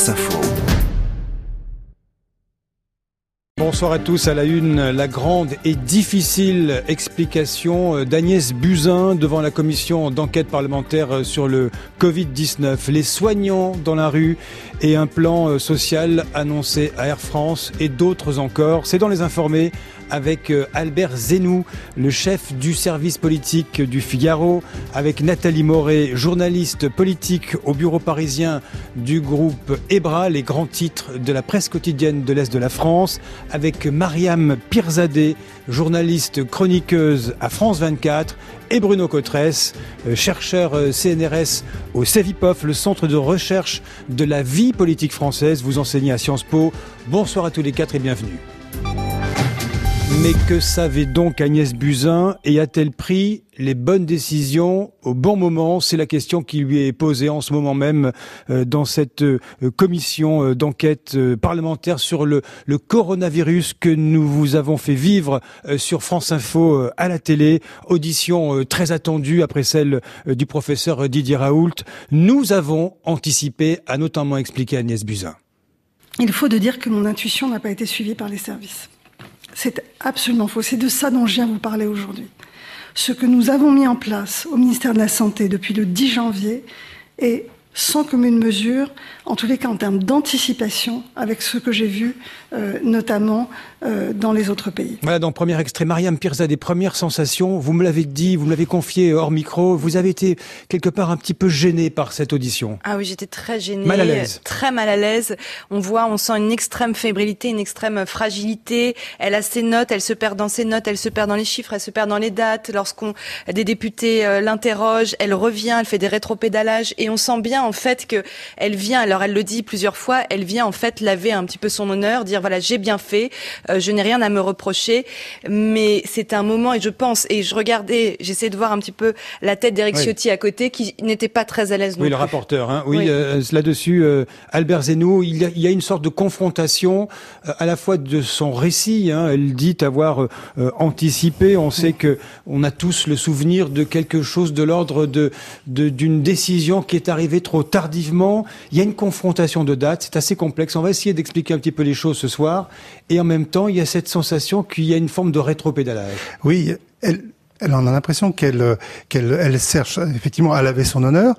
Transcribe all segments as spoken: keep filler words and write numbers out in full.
France Info. Bonsoir à tous. À la une, la grande et difficile explication d'Agnès Buzyn devant la commission d'enquête parlementaire sur le covid dix-neuf. Les soignants dans la rue et un plan social annoncé à Air France et d'autres encore. C'est dans Les Informés avec Albert Zeynou, le chef du service politique du Figaro, avec Nathalie Moret, journaliste politique au bureau parisien du groupe EBRA, les grands titres de la presse quotidienne de l'Est de la France, avec Mariam Pirzadeh, journaliste chroniqueuse à France vingt-quatre, et Bruno Cotresse, chercheur C N R S au CEVIPOF, le centre de recherche de la vie politique française. Vous enseignez à Sciences Po. Bonsoir à tous les quatre et bienvenue. Mais que savait donc Agnès Buzyn et a-t-elle pris les bonnes décisions au bon moment? C'est la question qui lui est posée en ce moment même dans cette commission d'enquête parlementaire sur le, le coronavirus que nous vous avons fait vivre sur France Info à la télé. Audition très attendue après celle du professeur Didier Raoult. Nous avons anticipé, a notamment expliqué Agnès Buzyn. Il faut de dire que mon intuition n'a pas été suivie par les services. C'est absolument faux. C'est de ça dont je viens vous parler aujourd'hui. Ce que nous avons mis en place au ministère de la Santé depuis le dix janvier est sans commune mesure, en tous les cas en termes d'anticipation, avec ce que j'ai vu, euh, notamment euh, dans les autres pays. Voilà, dans le premier extrait, Mariam Pirzadeh, premières sensations, vous me l'avez dit, vous me l'avez confié hors micro, vous avez été quelque part un petit peu gênée par cette audition. Ah oui, j'étais très gênée, mal à l'aise. très mal à l'aise. On voit, on sent une extrême fébrilité, une extrême fragilité. Elle a ses notes, elle se perd dans ses notes, elle se perd dans les chiffres, elle se perd dans les dates. Lorsqu'on des députés euh, l'interrogent, elle revient, elle fait des rétropédalages et on sent bien en fait que elle vient, alors elle le dit plusieurs fois, elle vient en fait laver un petit peu son honneur, dire voilà j'ai bien fait, euh, je n'ai rien à me reprocher, mais c'est un moment et je pense et je regardais, j'essayais de voir un petit peu la tête d'Éric oui. Ciotti à côté qui n'était pas très à l'aise non oui, plus. Le rapporteur, hein. oui, oui. Euh, là-dessus euh, Albert Zeynou, il y, a, il y a une sorte de confrontation euh, à la fois de son récit, hein. Elle dit avoir euh, anticipé, on sait que on a tous le souvenir de quelque chose de l'ordre de, de d'une décision qui est arrivée trop tardivement. Il y a une confrontation de dates, c'est assez complexe. On va essayer d'expliquer un petit peu les choses ce soir. Et en même temps, il y a cette sensation qu'il y a une forme de rétropédalage. Oui, elle... Elle en a l'impression qu'elle qu'elle elle cherche effectivement à laver son honneur.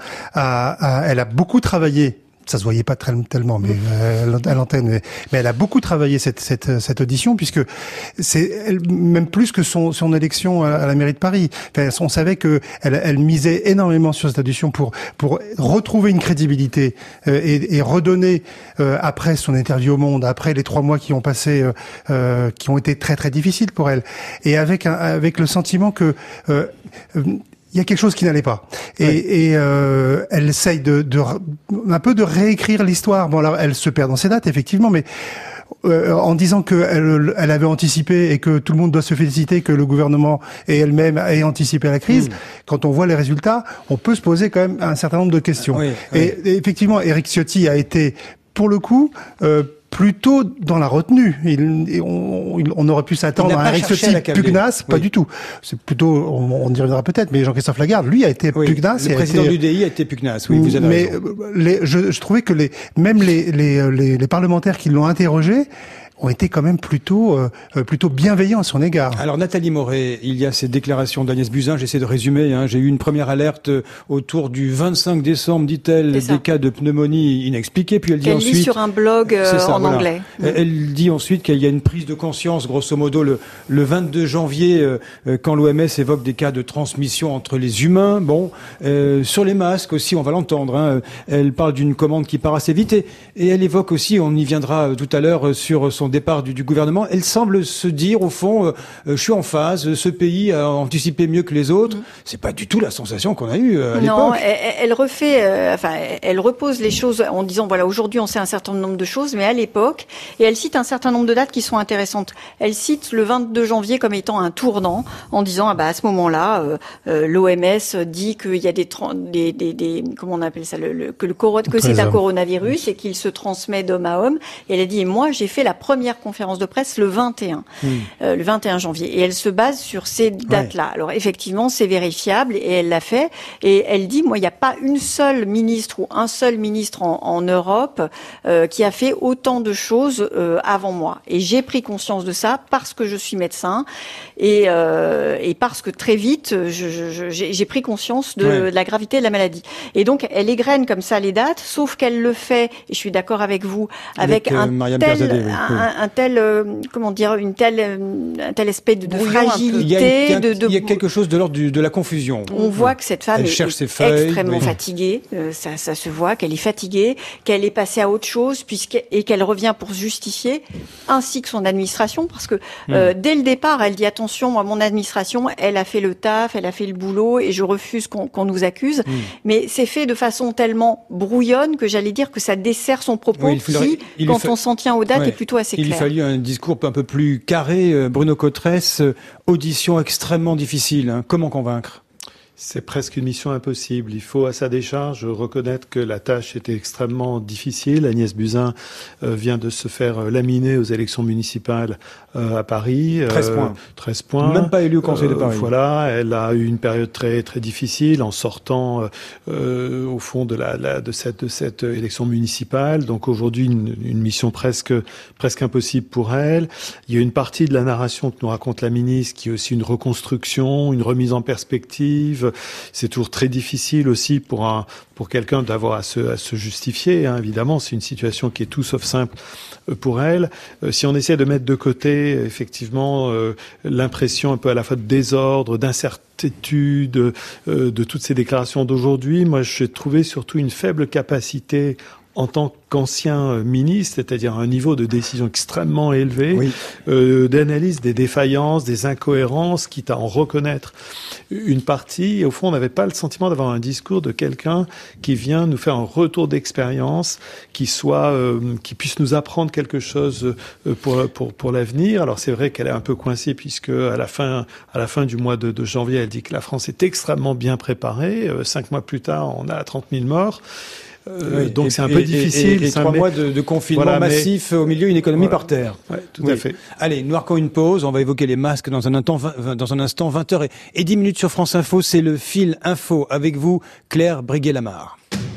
À, à, elle a beaucoup travaillé. Ça se voyait pas très, tellement, mais euh, à l'antenne. Mais, mais elle a beaucoup travaillé cette cette cette audition puisque c'est elle, même plus que son son élection à, à la mairie de Paris. Enfin, on savait que elle, elle misait énormément sur cette audition pour pour retrouver une crédibilité euh, et, et redonner euh, après son interview au Monde, après les trois mois qui ont passé, euh, euh, qui ont été très très difficiles pour elle, et avec un, avec le sentiment que euh, euh, il y a quelque chose qui n'allait pas. Et, oui. et euh, elle essaye de, de un peu de réécrire l'histoire. Bon, alors elle se perd dans ses dates, effectivement, mais euh, en disant qu'elle elle avait anticipé et que tout le monde doit se féliciter que le gouvernement et elle-même aient anticipé la crise. Mmh. Quand on voit les résultats, on peut se poser quand même un certain nombre de questions. Oui, oui. Et, et effectivement, Éric Ciotti a été, pour le coup, euh, plutôt dans la retenue. Il, on, on aurait pu s'attendre à un Éric Ciotti pugnace, oui. Pas du tout. C'est plutôt, on, on y reviendra peut-être, mais Jean-Christophe Lagarde, lui, a été oui, pugnace. Le président été, du U D I a été pugnace, oui, vous avez mais raison. Les, je, je trouvais que les, même les, les, les, les parlementaires qui l'ont interrogé ont été quand même plutôt euh, plutôt bienveillants à son égard. Alors Nathalie Moret, il y a ces déclarations d'Agnès Buzyn, j'essaie de résumer, hein. J'ai eu une première alerte autour du vingt-cinq décembre, dit-elle, des cas de pneumonie inexpliqués, puis elle dit elle ensuite... Elle lit sur un blog euh, ça, en voilà. anglais. Elle dit ensuite qu'il y a une prise de conscience, grosso modo, le, le vingt-deux janvier, euh, quand l'O M S évoque des cas de transmission entre les humains. Bon, euh, sur les masques aussi, on va l'entendre, hein. Elle parle d'une commande qui part assez vite, et, et elle évoque aussi, on y viendra tout à l'heure, sur son départ du, du gouvernement, elle semble se dire au fond, euh, je suis en phase, ce pays a anticipé mieux que les autres. Mmh. C'est pas du tout la sensation qu'on a eue euh, à l'époque. Non, elle, elle refait, euh, enfin, elle repose les choses en disant voilà, aujourd'hui on sait un certain nombre de choses, mais à l'époque, et elle cite un certain nombre de dates qui sont intéressantes. Elle cite le vingt-deux janvier comme étant un tournant, en disant ah bah à ce moment-là, euh, euh, l'O M S dit qu'il y a des, des, des, des comment on appelle ça, le, le, que le que c'est un coronavirus et qu'il se transmet d'homme à homme. Et elle a dit et moi j'ai fait la première première conférence de presse le vingt et un, mmh. euh, le vingt et un janvier. Et elle se base sur ces dates-là. Ouais. Alors effectivement, c'est vérifiable et elle l'a fait. Et elle dit, moi, il n'y a pas une seule ministre ou un seul ministre en, en Europe euh, qui a fait autant de choses euh, avant moi. Et j'ai pris conscience de ça parce que je suis médecin et, euh, et parce que très vite, je, je, j'ai, j'ai pris conscience de, ouais. de la gravité de la maladie. Et donc, elle égrène comme ça les dates, sauf qu'elle le fait, et je suis d'accord avec vous, avec, avec un, euh, tel, Berzadeh, oui. un, un tel, euh, comment dire, une telle, un tel aspect de, de fragilité. Il y, a, il, y a, de, de, il y a quelque chose de l'ordre du, de la confusion. On voit ouais. que cette femme elle est, est feuilles, extrêmement oui. fatiguée. Euh, ça, ça se voit qu'elle est fatiguée, qu'elle est passée à autre chose, puisque et qu'elle revient pour se justifier, ainsi que son administration, parce que euh, mmh. dès le départ, elle dit attention, moi, mon administration, elle a fait le taf, elle a fait le boulot, et je refuse qu'on, qu'on nous accuse. Mmh. Mais c'est fait de façon tellement brouillonne que j'allais dire que ça dessert son propos, oui, qui, il quand fa... on s'en tient aux dates, ouais. est plutôt assez il clair. Il lui fallu un discours un peu plus carré. Bruno Cotresse, audition extrêmement difficile. Hein. Comment convaincre ? C'est presque une mission impossible. Il faut, à sa décharge, reconnaître que la tâche était extrêmement difficile. Agnès Buzyn euh, vient de se faire euh, laminer aux élections municipales euh, à Paris. treize points. Euh, treize points. Même pas élue au Conseil euh, de Paris. Voilà, elle a eu une période très très difficile en sortant euh, euh, au fond de la, la de cette de cette élection municipale. Donc aujourd'hui une, une mission presque presque impossible pour elle. Il y a une partie de la narration que nous raconte la ministre qui est aussi une reconstruction, une remise en perspective. C'est toujours très difficile aussi pour un pour quelqu'un d'avoir à se à se justifier. Hein. Évidemment, c'est une situation qui est tout sauf simple pour elle. Euh, si on essaie de mettre de côté effectivement euh, l'impression un peu à la fois de désordre, d'incertitude euh, de toutes ces déclarations d'aujourd'hui, moi j'ai trouvé surtout une faible capacité en tant qu'ancien ministre, c'est-à-dire un niveau de décision extrêmement élevé, oui. euh, d'analyse des défaillances, des incohérences, quitte à en reconnaître une partie. Et au fond, on n'avait pas le sentiment d'avoir un discours de quelqu'un qui vient nous faire un retour d'expérience, qui soit, euh, qui puisse nous apprendre quelque chose pour pour pour l'avenir. Alors c'est vrai qu'elle est un peu coincée puisque à la fin à la fin du mois de, de janvier, elle dit que la France est extrêmement bien préparée. Euh, cinq mois plus tard, on a trente mille morts. Euh, oui, donc et, c'est un peu et, difficile. Et, et, et trois mais... mois de, de confinement voilà, massif mais... au milieu, une économie voilà. par terre. Ouais, tout oui. à fait. Allez, nous marquons une pause. On va évoquer les masques dans un instant. Dans un instant, vingt heures et dix minutes sur France Info. C'est le fil info avec vous, Claire Briguet-Lamar.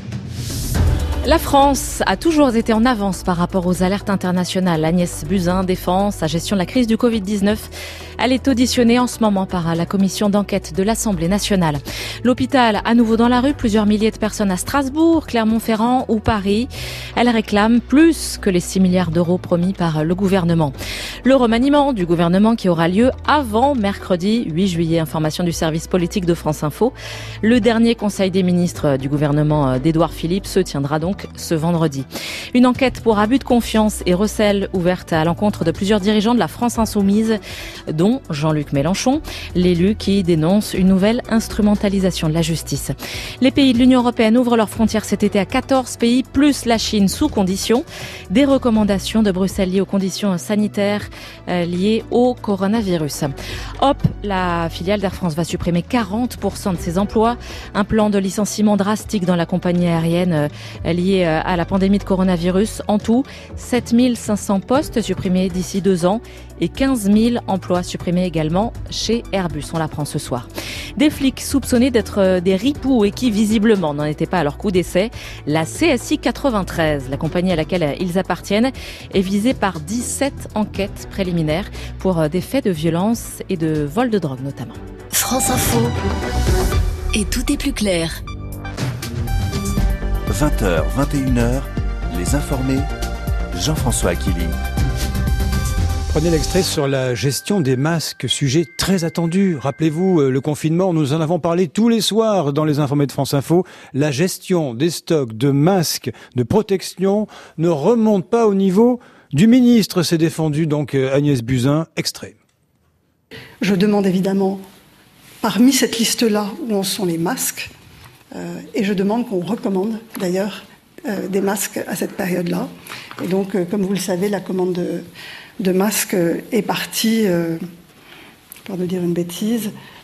La France a toujours été en avance par rapport aux alertes internationales. Agnès Buzyn défend sa gestion de la crise du covid dix-neuf. Elle est auditionnée en ce moment par la commission d'enquête de l'Assemblée nationale. L'hôpital à nouveau dans la rue, plusieurs milliers de personnes à Strasbourg, Clermont-Ferrand ou Paris. Elle réclame plus que les six milliards d'euros promis par le gouvernement. Le remaniement du gouvernement qui aura lieu avant mercredi huit juillet. Information du service politique de France Info. Le dernier conseil des ministres du gouvernement d'Édouard Philippe se tiendra donc ce vendredi. Une enquête pour abus de confiance et recel ouverte à l'encontre de plusieurs dirigeants de la France insoumise, dont Jean-Luc Mélenchon, l'élu qui dénonce une nouvelle instrumentalisation de la justice. Les pays de l'Union européenne ouvrent leurs frontières cet été à quatorze pays, plus la Chine sous conditions. Des recommandations de Bruxelles liées aux conditions sanitaires euh, liées au coronavirus. Hop, la filiale d'Air France va supprimer quarante pour cent de ses emplois. Un plan de licenciement drastique dans la compagnie aérienne euh, lié euh, à la pandémie de coronavirus. En tout, sept mille cinq cents postes supprimés d'ici deux ans et quinze mille emplois supprimés également chez Airbus. On l'apprend ce soir. Des flics soupçonnés d'être des ripoux et qui visiblement n'en étaient pas à leur coup d'essai. La C S I quatre-vingt-treize, la compagnie à laquelle ils appartiennent, est visée par dix-sept enquêtes préliminaires pour des faits de violence et de vol de drogue notamment. France Info. Et tout est plus clair. vingt heures, vingt et une heures, les informés, Jean-François Akili. Prenez l'extrait sur la gestion des masques, sujet très attendu. Rappelez-vous, le confinement, nous en avons parlé tous les soirs dans les informés de France Info. La gestion des stocks de masques de protection ne remonte pas au niveau du ministre, s'est défendu donc Agnès Buzyn. Extrait. Je demande évidemment, parmi cette liste-là, où en sont les masques, euh, et je demande qu'on recommande d'ailleurs euh, des masques à cette période-là. Et donc, euh, comme vous le savez, la commande de... de masques est parti, euh, pour ne dire une bêtise,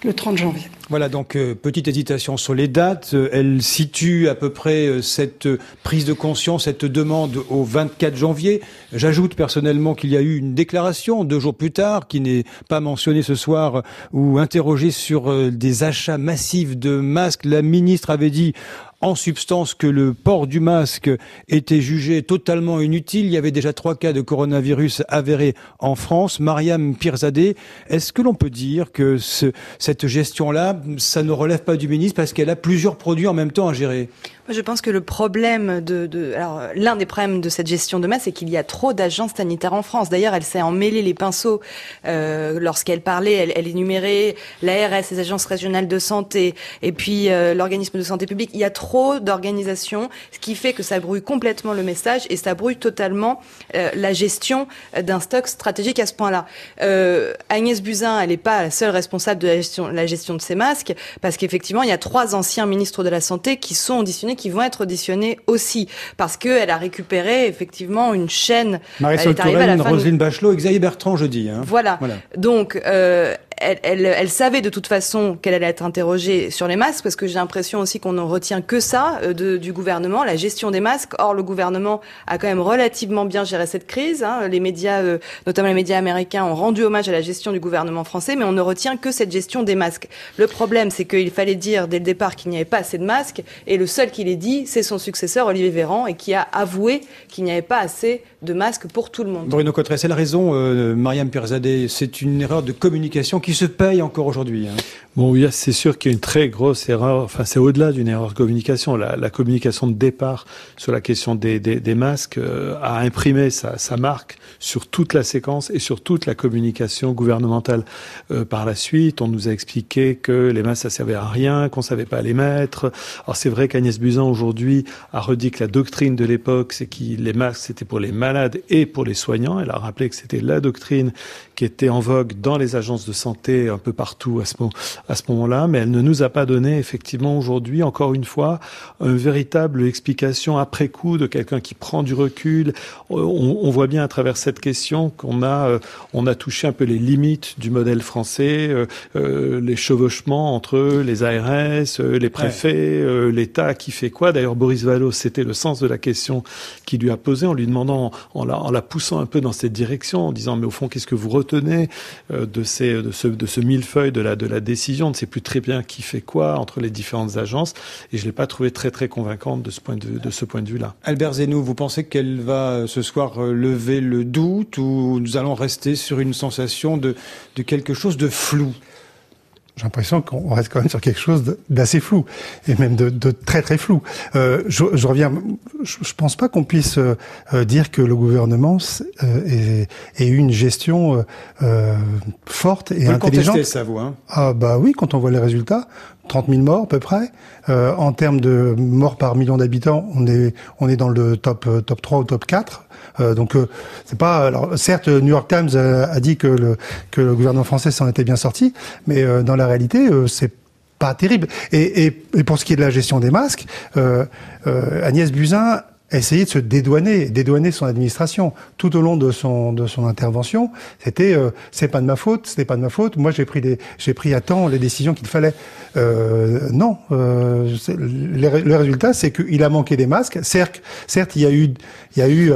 le trente janvier. Voilà, donc euh, petite hésitation sur les dates. Euh, elle situe à peu près euh, cette euh, prise de conscience, cette demande au vingt-quatre janvier. J'ajoute personnellement qu'il y a eu une déclaration deux jours plus tard, qui n'est pas mentionnée ce soir, euh, ou interrogée sur euh, des achats massifs de masques. La ministre avait dit en substance que le port du masque était jugé totalement inutile. Il y avait déjà trois cas de coronavirus avérés en France. Mariam Pirzadeh, est-ce que l'on peut dire que ce, cette gestion-là, ça ne relève pas du ministre parce qu'elle a plusieurs produits en même temps à gérer ? Moi, je pense que le problème de, de alors l'un des problèmes de cette gestion de masse, c'est qu'il y a trop d'agences sanitaires en France. D'ailleurs, elle s'est emmêlée les pinceaux euh, lorsqu'elle parlait. Elle, elle énumérait l'A R S, les agences régionales de santé, et puis euh, l'organisme de santé publique. Il y a trop d'organisations, ce qui fait que ça brouille complètement le message et ça brouille totalement euh, la gestion d'un stock stratégique à ce point-là. Euh, Agnès Buzyn, elle n'est pas la seule responsable de la gestion, la gestion de ces masques, parce qu'effectivement, il y a trois anciens ministres de la Santé qui sont auditionnés, qui vont être auditionnés aussi, parce qu'elle a récupéré effectivement une chaîne. Marisol Touraine, Roselyne Bachelot, Xavier Bertrand jeudi. Hein. Voilà. voilà. Donc, euh, elle, elle, elle savait de toute façon qu'elle allait être interrogée sur les masques, parce que j'ai l'impression aussi qu'on ne retient que ça euh, de, du gouvernement, la gestion des masques. Or, le gouvernement a quand même relativement bien géré cette crise. Hein. Les médias, euh, notamment les médias américains, ont rendu hommage à la gestion du gouvernement français, mais on ne retient que cette gestion des masques. Le problème, c'est qu'il fallait dire dès le départ qu'il n'y avait pas assez de masques, et le seul qui l'ait dit, c'est son successeur, Olivier Véran, et qui a avoué qu'il n'y avait pas assez de masques pour tout le monde. Bruno Cotteret, c'est la raison, euh, Mariam Pirzadeh, c'est une erreur de communication qui se paye encore aujourd'hui. Hein. Bon, oui, c'est sûr qu'il y a une très grosse erreur, enfin c'est au-delà d'une erreur de communication. La, la communication de départ sur la question des, des, des masques euh, a imprimé sa, sa marque sur toute la séquence et sur toute la communication gouvernementale. Euh, par la suite, on nous a expliqué que les masques ça servait à rien, qu'on savait pas les mettre. Alors c'est vrai qu'Agnès Buzyn aujourd'hui a redit que la doctrine de l'époque, c'est que les masques c'était pour les malades et pour les soignants. Elle a rappelé que c'était la doctrine qui était en vogue dans les agences de santé un peu partout à ce moment à ce moment-là, mais elle ne nous a pas donné effectivement aujourd'hui, encore une fois, une véritable explication après coup de quelqu'un qui prend du recul. On, on voit bien à travers cette question qu'on a, euh, on a touché un peu les limites du modèle français, euh, euh, les chevauchements entre les A R S, euh, les préfets, ouais. euh, l'État qui fait quoi. D'ailleurs, Boris Vallaud, c'était le sens de la question qu'il lui a posée en lui demandant, en la, en la poussant un peu dans cette direction, en disant mais au fond, qu'est-ce que vous retenez euh, de ces, de ce, de ce millefeuille de la, de la décision. On ne sait plus très bien qui fait quoi entre les différentes agences et je l'ai pas trouvé très très convaincante de ce point de vue, de ce point de vue-là. Albert Zeno, vous pensez qu'elle va ce soir lever le doute ou nous allons rester sur une sensation de, de quelque chose de flou? J'ai l'impression qu'on reste quand même sur quelque chose d'assez flou, et même de, de très très flou. Euh, je, je reviens, je, je pense pas qu'on puisse euh, dire que le gouvernement euh, ait, ait eu une gestion euh, forte et vous intelligente. Vous contestez ça, vous, hein? Ah bah oui, quand on voit les résultats, trente mille morts à peu près. Euh, en termes de morts par million d'habitants, on est on est dans le top top trois ou top quatre. Euh, donc euh, c'est pas. Alors certes, New York Times a, a dit que le que le gouvernement français s'en était bien sorti, mais euh, dans la réalité, euh, c'est pas terrible. Et, et, et pour ce qui est de la gestion des masques, euh, euh, Agnès Buzyn a essayé de se dédouaner, dédouaner son administration tout au long de son de son intervention. C'était euh, c'est pas de ma faute, c'était pas de ma faute. Moi j'ai pris des j'ai pris à temps les décisions qu'il fallait. Euh, non, euh, le, le résultat c'est qu'il a manqué des masques. Certes, certes il y a eu il y a eu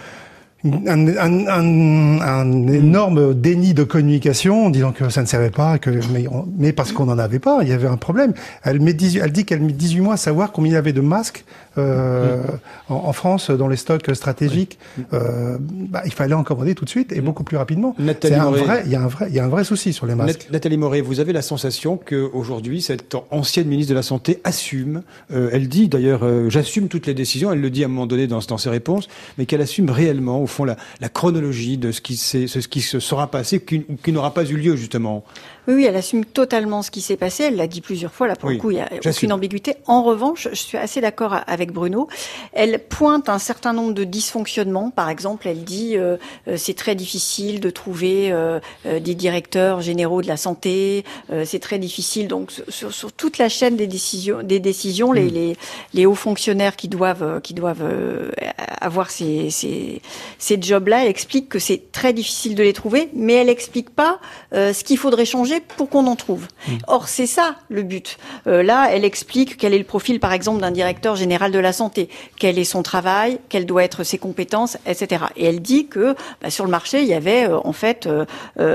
Un, un, un, un énorme déni de communication en disant que ça ne servait pas, que, mais, on, mais parce qu'on n'en avait pas, il y avait un problème. Elle, met dix-huit, elle dit qu'elle met dix-huit mois à savoir combien il y avait de masques euh, mmh. en, en France dans les stocks stratégiques. Mmh. Euh, bah, il fallait en commander tout de suite et beaucoup plus rapidement. Nathalie C'est un Moret, vrai, il y a un vrai, il y a un vrai souci sur les masques. Nathalie Moret, vous avez la sensation qu'aujourd'hui, cette ancienne ministre de la Santé assume, euh, elle dit d'ailleurs, euh, j'assume toutes les décisions, elle le dit à un moment donné dans, dans ses réponses, mais qu'elle assume réellement, au fond, la, la chronologie de ce qui, ce qui se sera passé, qui, qui n'aura pas eu lieu, justement. Oui, oui, elle assume totalement ce qui s'est passé. Elle l'a dit plusieurs fois. Là, pour oui, le coup, il n'y a aucune ambiguïté. En revanche, je suis assez d'accord avec Bruno. Elle pointe un certain nombre de dysfonctionnements. Par exemple, elle dit euh, euh, c'est très difficile de trouver euh, euh, des directeurs généraux de la santé. Euh, c'est très difficile. Donc, sur, sur toute la chaîne des décisions, des décisions, mmh. les, les, les hauts fonctionnaires qui doivent, qui doivent euh, avoir ces, ces, ces jobs-là, elle explique que c'est très difficile de les trouver, mais elle explique pas euh, ce qu'il faudrait changer pour qu'on en trouve. Mmh. Or, c'est ça le but. Euh, là, elle explique quel est le profil, par exemple, d'un directeur général de la santé, quel est son travail, quelles doivent être ses compétences, et cetera. Et elle dit que bah, sur le marché, il y avait euh, en fait euh,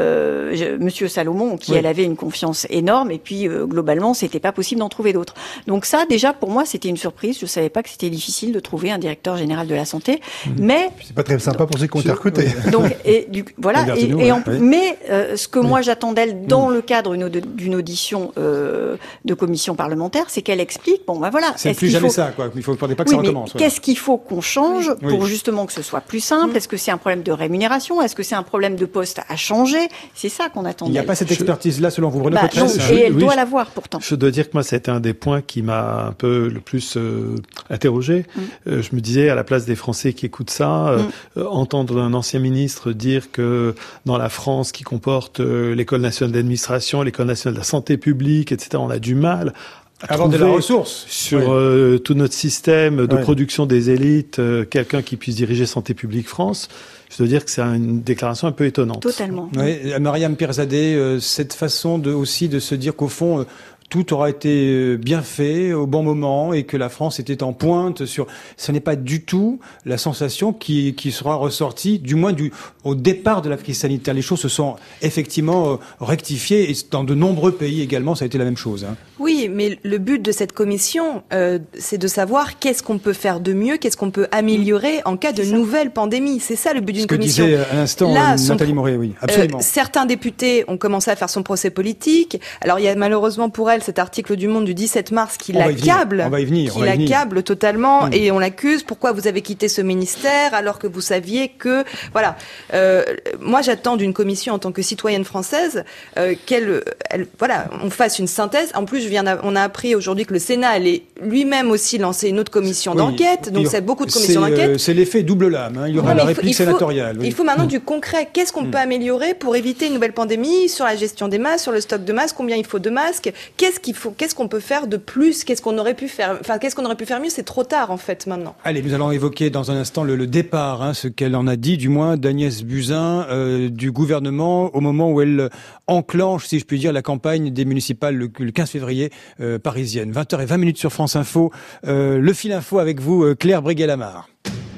euh, Monsieur Salomon, qui oui. elle avait une confiance énorme, et puis euh, globalement, c'était pas possible d'en trouver d'autres. Donc ça, déjà pour moi, c'était une surprise. Je savais pas que c'était difficile de trouver un directeur général de la santé, mmh. mais c'est pas très sympa pour ceux qui ont été recrutés. Donc et du voilà. Et, et en, oui. Mais euh, ce que oui. moi j'attends d'elle dans mmh. le cadre d'une, d'une audition euh, de commission parlementaire, c'est qu'elle explique. Bon, ben voilà. C'est plus jamais faut... ça, quoi. Il faut, faudrait pas que oui, ça recommence. Mais qu'est-ce qu'il faut qu'on change oui. pour justement que ce soit plus simple? Mmh. Est-ce que c'est un problème de rémunération? Est-ce que c'est un problème de poste à changer? C'est ça qu'on attend. Il n'y a pas cette expertise-là, selon vous, Bruno bah, Cotteret? non, Et elle oui, doit l'avoir pourtant. Je dois dire que moi, c'était un des points qui m'a un peu le plus euh, interrogé. Mmh. Euh, je me disais, à la place des Français qui écoutent ça, euh, mmh. euh, entendre un ancien ministre dire que dans la France qui comporte euh, l'École nationale d'administration, l'École nationale de la santé publique, et cetera, on a du mal à avoir de la ressource sur oui. euh, tout notre système de oui. production des élites, euh, quelqu'un qui puisse diriger Santé publique France. Je dois dire que c'est une déclaration un peu étonnante. Totalement. Oui, Mariam Pirzadeh, euh, cette façon de aussi de se dire qu'au fond, euh, tout aura été bien fait au bon moment et que la France était en pointe sur. Ce n'est pas du tout la sensation qui, qui sera ressortie, du moins du, au départ de la crise sanitaire. Les choses se sont effectivement rectifiées et dans de nombreux pays également, ça a été la même chose. Hein. Oui, mais le but de cette commission, euh, c'est de savoir qu'est-ce qu'on peut faire de mieux, qu'est-ce qu'on peut améliorer en cas de nouvelle pandémie. C'est ça le but d'une commission. Ce que disait à l'instant Là, Nathalie Moré, oui, absolument. Euh, certains députés ont commencé à faire son procès politique. Alors il y a malheureusement pour elle cet article du Monde du dix-sept mars qui on l'accable, on va y venir, qui on va y venir. l'accable totalement, mmh. et on l'accuse. Pourquoi vous avez quitté ce ministère alors que vous saviez que, voilà. Euh, moi, j'attends d'une commission en tant que citoyenne française euh, qu'elle, elle, voilà, on fasse une synthèse. En plus, je viens, on a appris aujourd'hui que le Sénat allait lui-même aussi lancer une autre commission oui. d'enquête. Donc, c'est beaucoup de commissions c'est, d'enquête. Euh, c'est l'effet double lame. Hein. Il y aura non, la il réplique faut, sénatoriale. Il faut, oui. il faut maintenant mmh. du concret. Qu'est-ce qu'on mmh. peut améliorer pour éviter une nouvelle pandémie sur la gestion des masques, sur le stock de masques, combien il faut de masques, qu'est-ce qu'il faut, qu'est-ce qu'on peut faire de plus, qu'est-ce qu'on aurait pu faire, enfin qu'est-ce qu'on aurait pu faire mieux, c'est trop tard en fait maintenant. Allez, nous allons évoquer dans un instant le, le départ, hein, ce qu'elle en a dit, du moins d'Agnès Buzyn euh, du gouvernement au moment où elle enclenche, si je puis dire, la campagne des municipales le, le quinze février euh, parisienne. vingt heures vingt sur France Info. Euh, le fil info avec vous, Claire Breguet-Lamar.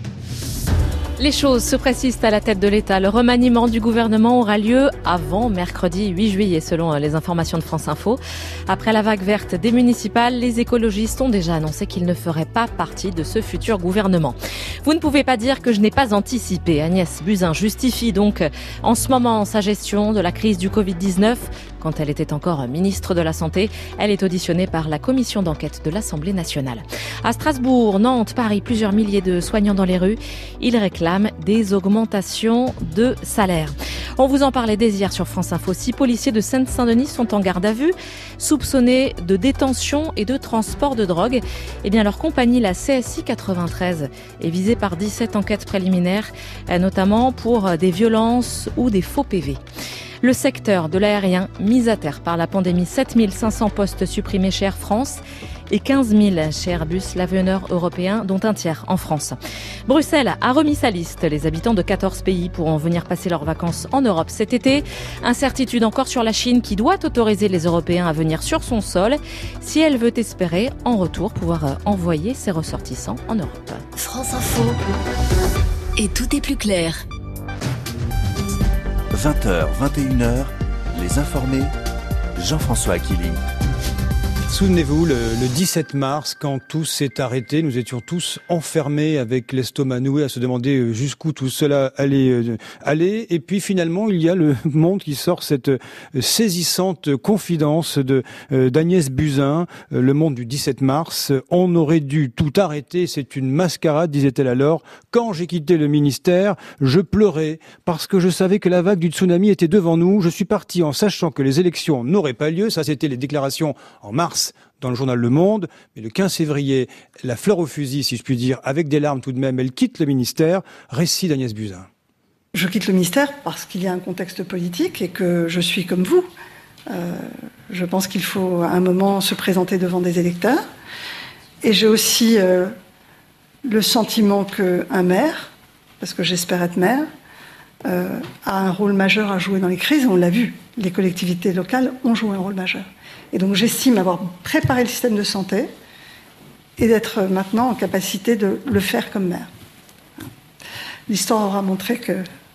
Les choses se précisent à la tête de l'État. Le remaniement du gouvernement aura lieu avant mercredi huit juillet, selon les informations de France Info. Après la vague verte des municipales, les écologistes ont déjà annoncé qu'ils ne feraient pas partie de ce futur gouvernement. Vous ne pouvez pas dire que je n'ai pas anticipé. Agnès Buzyn justifie donc en ce moment sa gestion de la crise du covid dix-neuf. Quand elle était encore ministre de la Santé, elle est auditionnée par la commission d'enquête de l'Assemblée nationale. À Strasbourg, Nantes, Paris, plusieurs milliers de soignants dans les rues. Ils réclament des augmentations de salaire. On vous en parlait dès hier sur France Info. Six policiers de Seine-Saint-Denis sont en garde à vue, soupçonnés de détention et de transport de drogue. Eh bien, leur compagnie, la C S I quatre-vingt-treize, est visée par dix-sept enquêtes préliminaires, notamment pour des violences ou des faux P V. Le secteur de l'aérien mis à terre par la pandémie, sept mille cinq cents postes supprimés chez Air France et quinze mille chez Airbus, l'avionneur européen, dont un tiers en France. Bruxelles a remis sa liste. Les habitants de quatorze pays pourront venir passer leurs vacances en Europe cet été. Incertitude encore sur la Chine qui doit autoriser les Européens à venir sur son sol si elle veut espérer, en retour, pouvoir envoyer ses ressortissants en Europe. France Info. Et tout est plus clair. vingt heures, vingt et une heures, les informés, Jean-François Akili. Souvenez-vous, le, le dix-sept mars, quand tout s'est arrêté, nous étions tous enfermés avec l'estomac noué à se demander jusqu'où tout cela allait euh, aller. Et puis finalement, il y a le Monde qui sort cette saisissante confidence de euh, d'Agnès Buzyn, euh, le Monde du dix-sept mars. On aurait dû tout arrêter, c'est une mascarade, disait-elle alors. Quand j'ai quitté le ministère, je pleurais parce que je savais que la vague du tsunami était devant nous. Je suis parti en sachant que les élections n'auraient pas lieu. Ça, c'était les déclarations en mars dans le journal Le Monde, mais le quinze février, la fleur au fusil, si je puis dire, avec des larmes tout de même, elle quitte le ministère. Récit d'Agnès Buzyn. Je quitte le ministère parce qu'il y a un contexte politique et que je suis comme vous. Euh, je pense qu'il faut à un moment se présenter devant des électeurs. Et j'ai aussi euh, le sentiment qu'un maire parce que j'espère être maire, euh, a un rôle majeur à jouer dans les crises. On l'a vu, les collectivités locales ont joué un rôle majeur. Et donc j'estime avoir préparé le système de santé et d'être maintenant en capacité de le faire comme maire. L'histoire aura montré que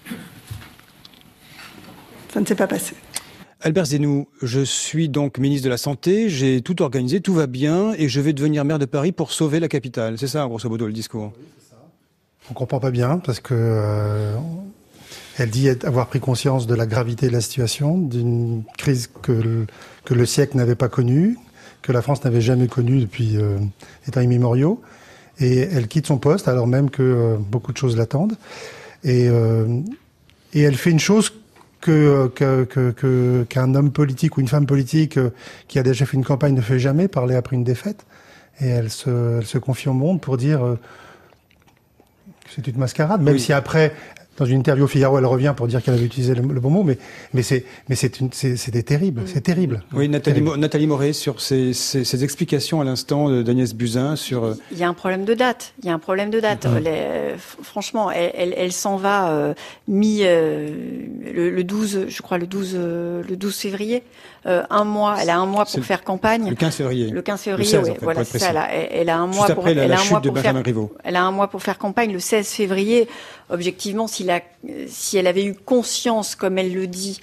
ça ne s'est pas passé. Albert Zeynou, je suis donc ministre de la Santé, j'ai tout organisé, tout va bien, et je vais devenir maire de Paris pour sauver la capitale. C'est ça, grosso modo, le discours. Oui, c'est ça. On comprend pas bien, parce que euh, elle dit avoir pris conscience de la gravité de la situation, d'une crise que le, que le siècle n'avait pas connue, que la France n'avait jamais connue depuis euh, les temps immémoriaux. Et elle quitte son poste, alors même que euh, beaucoup de choses l'attendent. Et, euh, et elle fait une chose que, que, que, que, qu'un homme politique ou une femme politique euh, qui a déjà fait une campagne ne fait jamais, parler après une défaite. Et elle se, elle se confie au monde pour dire euh, que c'est une mascarade, même oui. si après, dans une interview au Figaro, elle revient pour dire qu'elle avait utilisé le, le bon mot, mais, mais c'est, mais c'est une, c'est, c'est terrible, c'est terrible. Oui, Nathalie, terrible. Nathalie Morey, sur ces, ces, ces explications à l'instant d'Agnès Buzyn sur... Il y a un problème de date, il y a un problème de date. Mmh. Les, franchement, elle, elle, elle s'en va euh, mi, euh, le, le douze, je crois le douze, euh, le douze février, euh, un mois, elle a un mois pour c'est faire campagne. Le quinze février. Le quinze février, oui, en fait, voilà, c'est ça, elle a, elle a un Juste mois après pour, la, elle la a un chute mois de pour Benjamin faire, Griveaux. Elle a un mois pour faire campagne, le seize février. Objectivement, si, la, si elle avait eu conscience, comme elle le dit,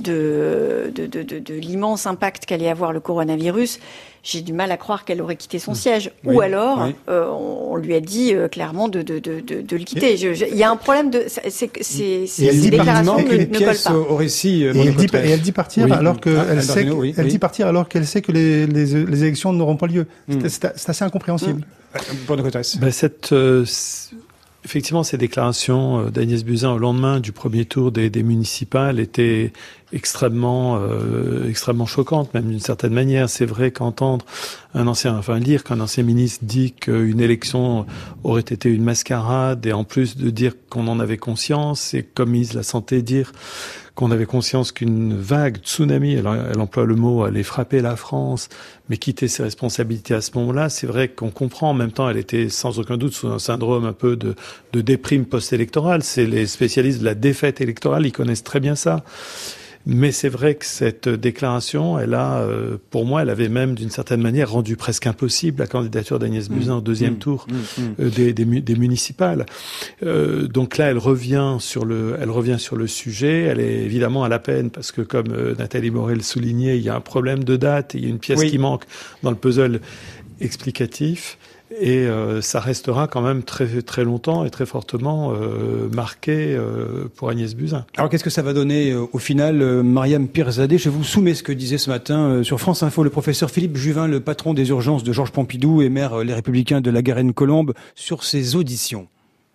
de, de, de, de, de l'immense impact qu'allait avoir le coronavirus, j'ai du mal à croire qu'elle aurait quitté son siège. Oui, Ou alors, oui. euh, on lui a dit euh, clairement de, de, de, de, de le quitter. Je, je, il y a un problème de... C'est, c'est, c'est, ces déclarations ne, ne collent pas. Au récit, et, elle dit, et elle dit partir oui. alors qu'elle ah, sait, que, oui, elle oui. dit partir alors qu'elle sait que les, les, les élections n'auront pas lieu. Mm. C'est, c'est assez incompréhensible. Mm. Ben, cette... Euh, Effectivement, ces déclarations d'Agnès Buzyn au lendemain du premier tour des, des municipales étaient extrêmement, euh, extrêmement choquantes, même d'une certaine manière. C'est vrai qu'entendre un ancien, enfin lire qu'un ancien ministre dit qu'une élection aurait été une mascarade, et en plus de dire qu'on en avait conscience, et comme ministre de la Santé dire qu'on avait conscience qu'une vague tsunami, elle, elle emploie le mot, allait frapper la France, mais quitter ses responsabilités à ce moment-là, c'est vrai qu'on comprend. En même temps, elle était sans aucun doute sous un syndrome un peu de, de déprime post-électorale. C'est les spécialistes de la défaite électorale, ils connaissent très bien ça. Mais c'est vrai que cette déclaration, elle a, euh, pour moi, elle avait même d'une certaine manière rendu presque impossible la candidature d'Agnès Buzyn mmh, au deuxième mmh, tour mmh, euh, des, des, des municipales. Euh, donc là, elle revient sur le, elle revient sur le sujet. Elle est évidemment à la peine parce que, comme euh, Nathalie Morey le soulignait, il y a un problème de date, et il y a une pièce oui. qui manque dans le puzzle explicatif. Et euh, ça restera quand même très très longtemps et très fortement euh, marqué euh, pour Agnès Buzyn. Alors qu'est-ce que ça va donner euh, au final, euh, Mariam Pirzadeh? Je vous soumets ce que disait ce matin euh, sur France Info le professeur Philippe Juvin, le patron des urgences de Georges Pompidou et maire euh, Les Républicains de la Garenne-Colombe, sur ses auditions.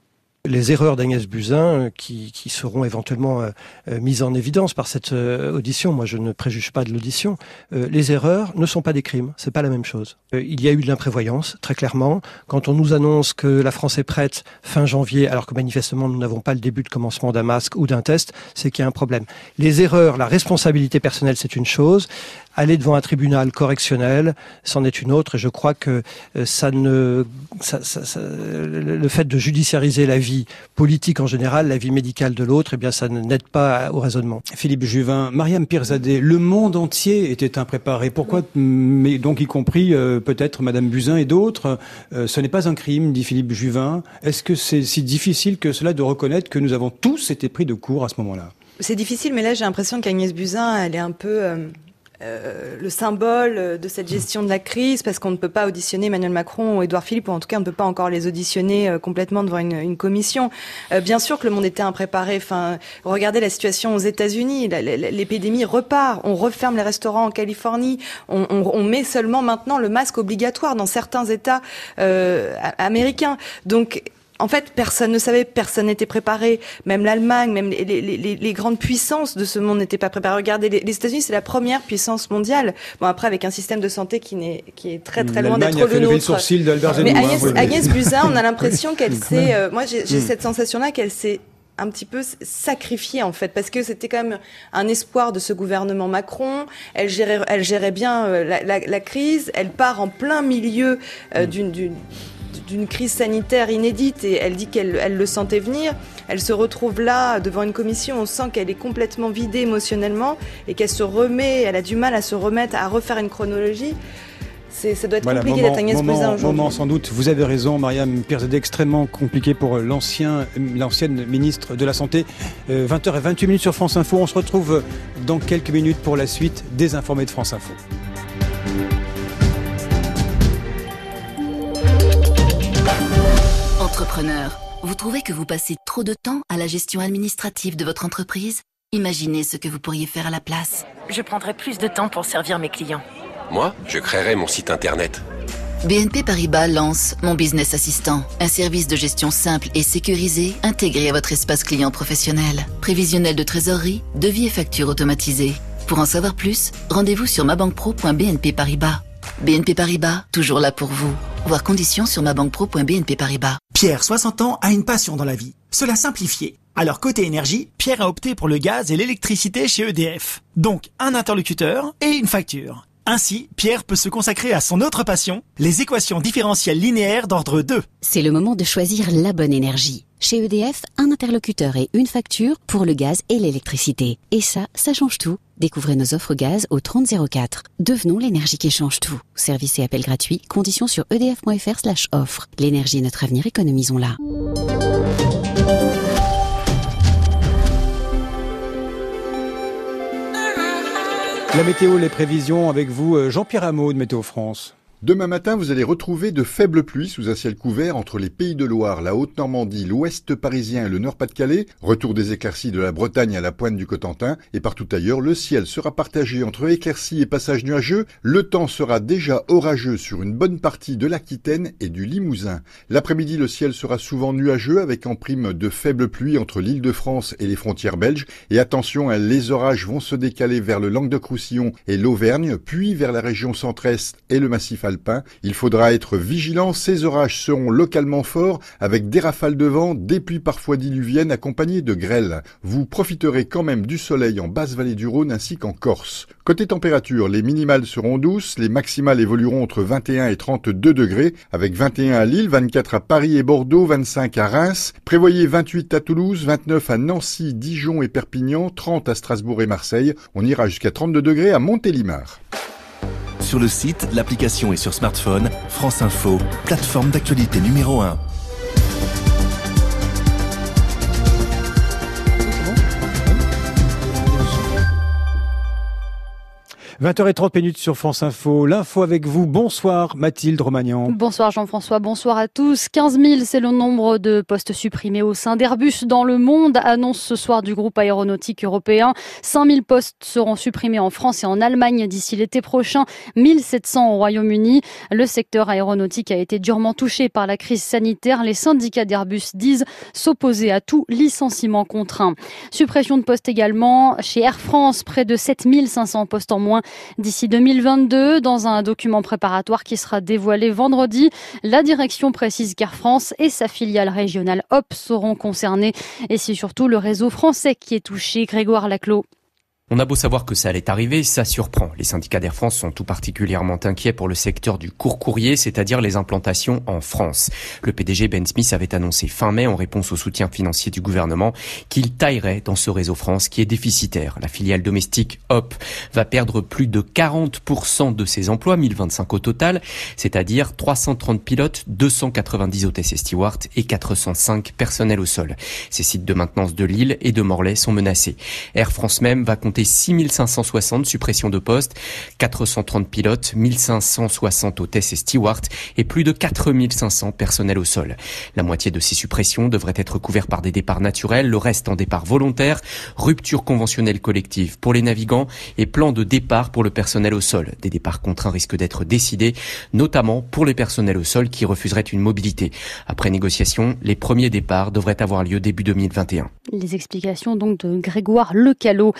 Les erreurs d'Agnès Buzyn euh, qui, qui seront éventuellement euh, euh, mises en évidence par cette euh, audition. Moi, je ne préjuge pas de l'audition. Euh, les erreurs ne sont pas des crimes. C'est pas la même chose. Euh, il y a eu de l'imprévoyance, très clairement. Quand on nous annonce que la France est prête fin janvier, alors que manifestement nous n'avons pas le début de commencement d'un masque ou d'un test, c'est qu'il y a un problème. Les erreurs, la responsabilité personnelle, c'est une chose. Aller devant un tribunal correctionnel, c'en est une autre. Et je crois que ça ne, ça, ça, ça, le fait de judiciariser la vie politique en général, la vie médicale de l'autre, eh bien, ça n'aide pas au raisonnement. Philippe Juvin, Mariam Pirzadeh, le monde entier était impréparé. Pourquoi, mais donc y compris euh, peut-être Madame Buzyn et d'autres, euh, ce n'est pas un crime, dit Philippe Juvin. Est-ce que c'est si difficile que cela de reconnaître que nous avons tous été pris de court à ce moment-là? C'est difficile, mais là j'ai l'impression qu'Agnès Buzyn, elle est un peu euh, euh, le symbole de cette gestion de la crise, parce qu'on ne peut pas auditionner Emmanuel Macron ou Édouard Philippe, ou en tout cas on ne peut pas encore les auditionner euh, complètement devant une, une commission. Euh, bien sûr que le monde était impréparé. Enfin, regardez la situation aux États-Unis, la, la, l'épidémie repart, on referme les restaurants en Californie, on, on, on met seulement maintenant le masque obligatoire dans certains États euh, américains. Donc en fait, personne ne savait, personne n'était préparé. Même l'Allemagne, même les, les, les, les grandes puissances de ce monde n'étaient pas préparées. Regardez, les, les États-Unis, c'est la première puissance mondiale. Bon, après, avec un système de santé qui, n'est, qui est très très loin d'être le nôtre. L'Allemagne a fait lever le sourcil d'Albert Zeynou. Mais Agnès, hein, oui, Agnès Buzyn, on a l'impression qu'elle s'est... Euh, moi, j'ai, j'ai cette sensation-là qu'elle s'est un petit peu sacrifiée, en fait, parce que c'était quand même un espoir de ce gouvernement Macron. Elle gérait, elle gérait bien euh, la, la, la crise. Elle part en plein milieu euh, d'une... d'une d'une crise sanitaire inédite et elle dit qu'elle elle le sentait venir. Elle se retrouve là devant une commission, on sent qu'elle est complètement vidée émotionnellement et qu'elle se remet, elle a du mal à se remettre, à refaire une chronologie. C'est, ça doit être voilà, compliqué moment, d'être Agnès Buzyn aujourd'hui. Moment sans doute, vous avez raison, Mariam Pierzadeh, extrêmement compliqué pour l'ancien, l'ancienne ministre de la Santé. Euh, vingt heures vingt-huit minutes sur France Info. On se retrouve dans quelques minutes pour la suite des informés de France Info. Entrepreneur, vous trouvez que vous passez trop de temps à la gestion administrative de votre entreprise ? Imaginez ce que vous pourriez faire à la place. Je prendrai plus de temps pour servir mes clients. Moi, je créerai mon site internet. B N P Paribas lance Mon Business Assistant, un service de gestion simple et sécurisé intégré à votre espace client professionnel. Prévisionnel de trésorerie, devis et factures automatisés. Pour en savoir plus, rendez-vous sur mabankpro point b n p paribas. B N P Paribas, toujours là pour vous. Voir conditions sur mabankpro point b n p paribas. Pierre, soixante ans, a une passion dans la vie. Se la simplifier. Alors côté énergie, Pierre a opté pour le gaz et l'électricité chez E D F. Donc un interlocuteur et une facture. Ainsi, Pierre peut se consacrer à son autre passion, les équations différentielles linéaires d'ordre deux. C'est le moment de choisir la bonne énergie. Chez E D F, un interlocuteur et une facture pour le gaz et l'électricité. Et ça, ça change tout. Découvrez nos offres gaz au trente zéro quatre. Devenons l'énergie qui change tout. Service et appel gratuit. Conditions sur edf point f r slash offre. L'énergie est notre avenir, économisons-la. La météo, les prévisions avec vous, Jean-Pierre Hameau de Météo France. Demain matin, vous allez retrouver de faibles pluies sous un ciel couvert entre les Pays de Loire, la Haute-Normandie, l'Ouest parisien et le Nord-Pas-de-Calais. Retour des éclaircies de la Bretagne à la pointe du Cotentin. Et partout ailleurs, le ciel sera partagé entre éclaircies et passages nuageux. Le temps sera déjà orageux sur une bonne partie de l'Aquitaine et du Limousin. L'après-midi, le ciel sera souvent nuageux avec en prime de faibles pluies entre l'Île-de-France et les frontières belges. Et attention, les orages vont se décaler vers le Languedoc-Roussillon et l'Auvergne, puis vers la région centre-est et le massif alpin. Il faudra être vigilant, ces orages seront localement forts avec des rafales de vent, des pluies parfois diluviennes accompagnées de grêles. Vous profiterez quand même du soleil en basse vallée du Rhône ainsi qu'en Corse. Côté température, les minimales seront douces, les maximales évolueront entre vingt et un et trente-deux degrés avec vingt et un à Lille, vingt-quatre à Paris et Bordeaux, vingt-cinq à Reims. Prévoyez vingt-huit à Toulouse, vingt-neuf à Nancy, Dijon et Perpignan, trente à Strasbourg et Marseille. On ira jusqu'à trente-deux degrés à Montélimar. Sur le site, l'application et sur smartphone, France Info, plateforme d'actualité numéro un. vingt heures trente minutes sur France Info. L'info avec vous. Bonsoir Mathilde Romagnan. Bonsoir Jean-François, bonsoir à tous. quinze mille, c'est le nombre de postes supprimés au sein d'Airbus dans le monde, annonce ce soir du groupe aéronautique européen. cinq mille postes seront supprimés en France et en Allemagne d'ici l'été prochain, mille sept cents au Royaume-Uni. Le secteur aéronautique a été durement touché par la crise sanitaire. Les syndicats d'Airbus disent s'opposer à tout licenciement contraint. Suppression de postes également chez Air France, près de sept mille cinq cents postes en moins d'ici deux mille vingt-deux, dans un document préparatoire qui sera dévoilé vendredi. La direction précise qu'Air France et sa filiale régionale Hop seront concernés. Et c'est surtout le réseau français qui est touché. Grégoire Laclos. On a beau savoir que ça allait arriver, ça surprend. Les syndicats d'Air France sont tout particulièrement inquiets pour le secteur du court courrier, c'est-à-dire les implantations en France. Le P D G Ben Smith avait annoncé fin mai, en réponse au soutien financier du gouvernement, qu'il taillerait dans ce réseau France qui est déficitaire. La filiale domestique Hop va perdre plus de quarante pour cent de ses emplois, mille vingt-cinq au total, c'est-à-dire trois cent trente pilotes, deux cent quatre-vingt-dix hôtesses et stewards et quatre cent cinq personnels au sol. Ces sites de maintenance de Lille et de Morlaix sont menacés. Air France même va compter six mille cinq cent soixante suppressions de postes, quatre cent trente pilotes, mille cinq cent soixante hôtesses et stewards et plus de quatre mille cinq cents personnels au sol. La moitié de ces suppressions devraient être couvertes par des départs naturels, le reste en départ volontaire, rupture conventionnelle collective pour les navigants et plan de départ pour le personnel au sol. Des départs contraints risquent d'être décidés, notamment pour les personnels au sol qui refuseraient une mobilité. Après négociation, les premiers départs devraient avoir lieu début deux mille vingt et un. Les explications donc de Grégoire Lecalot. Face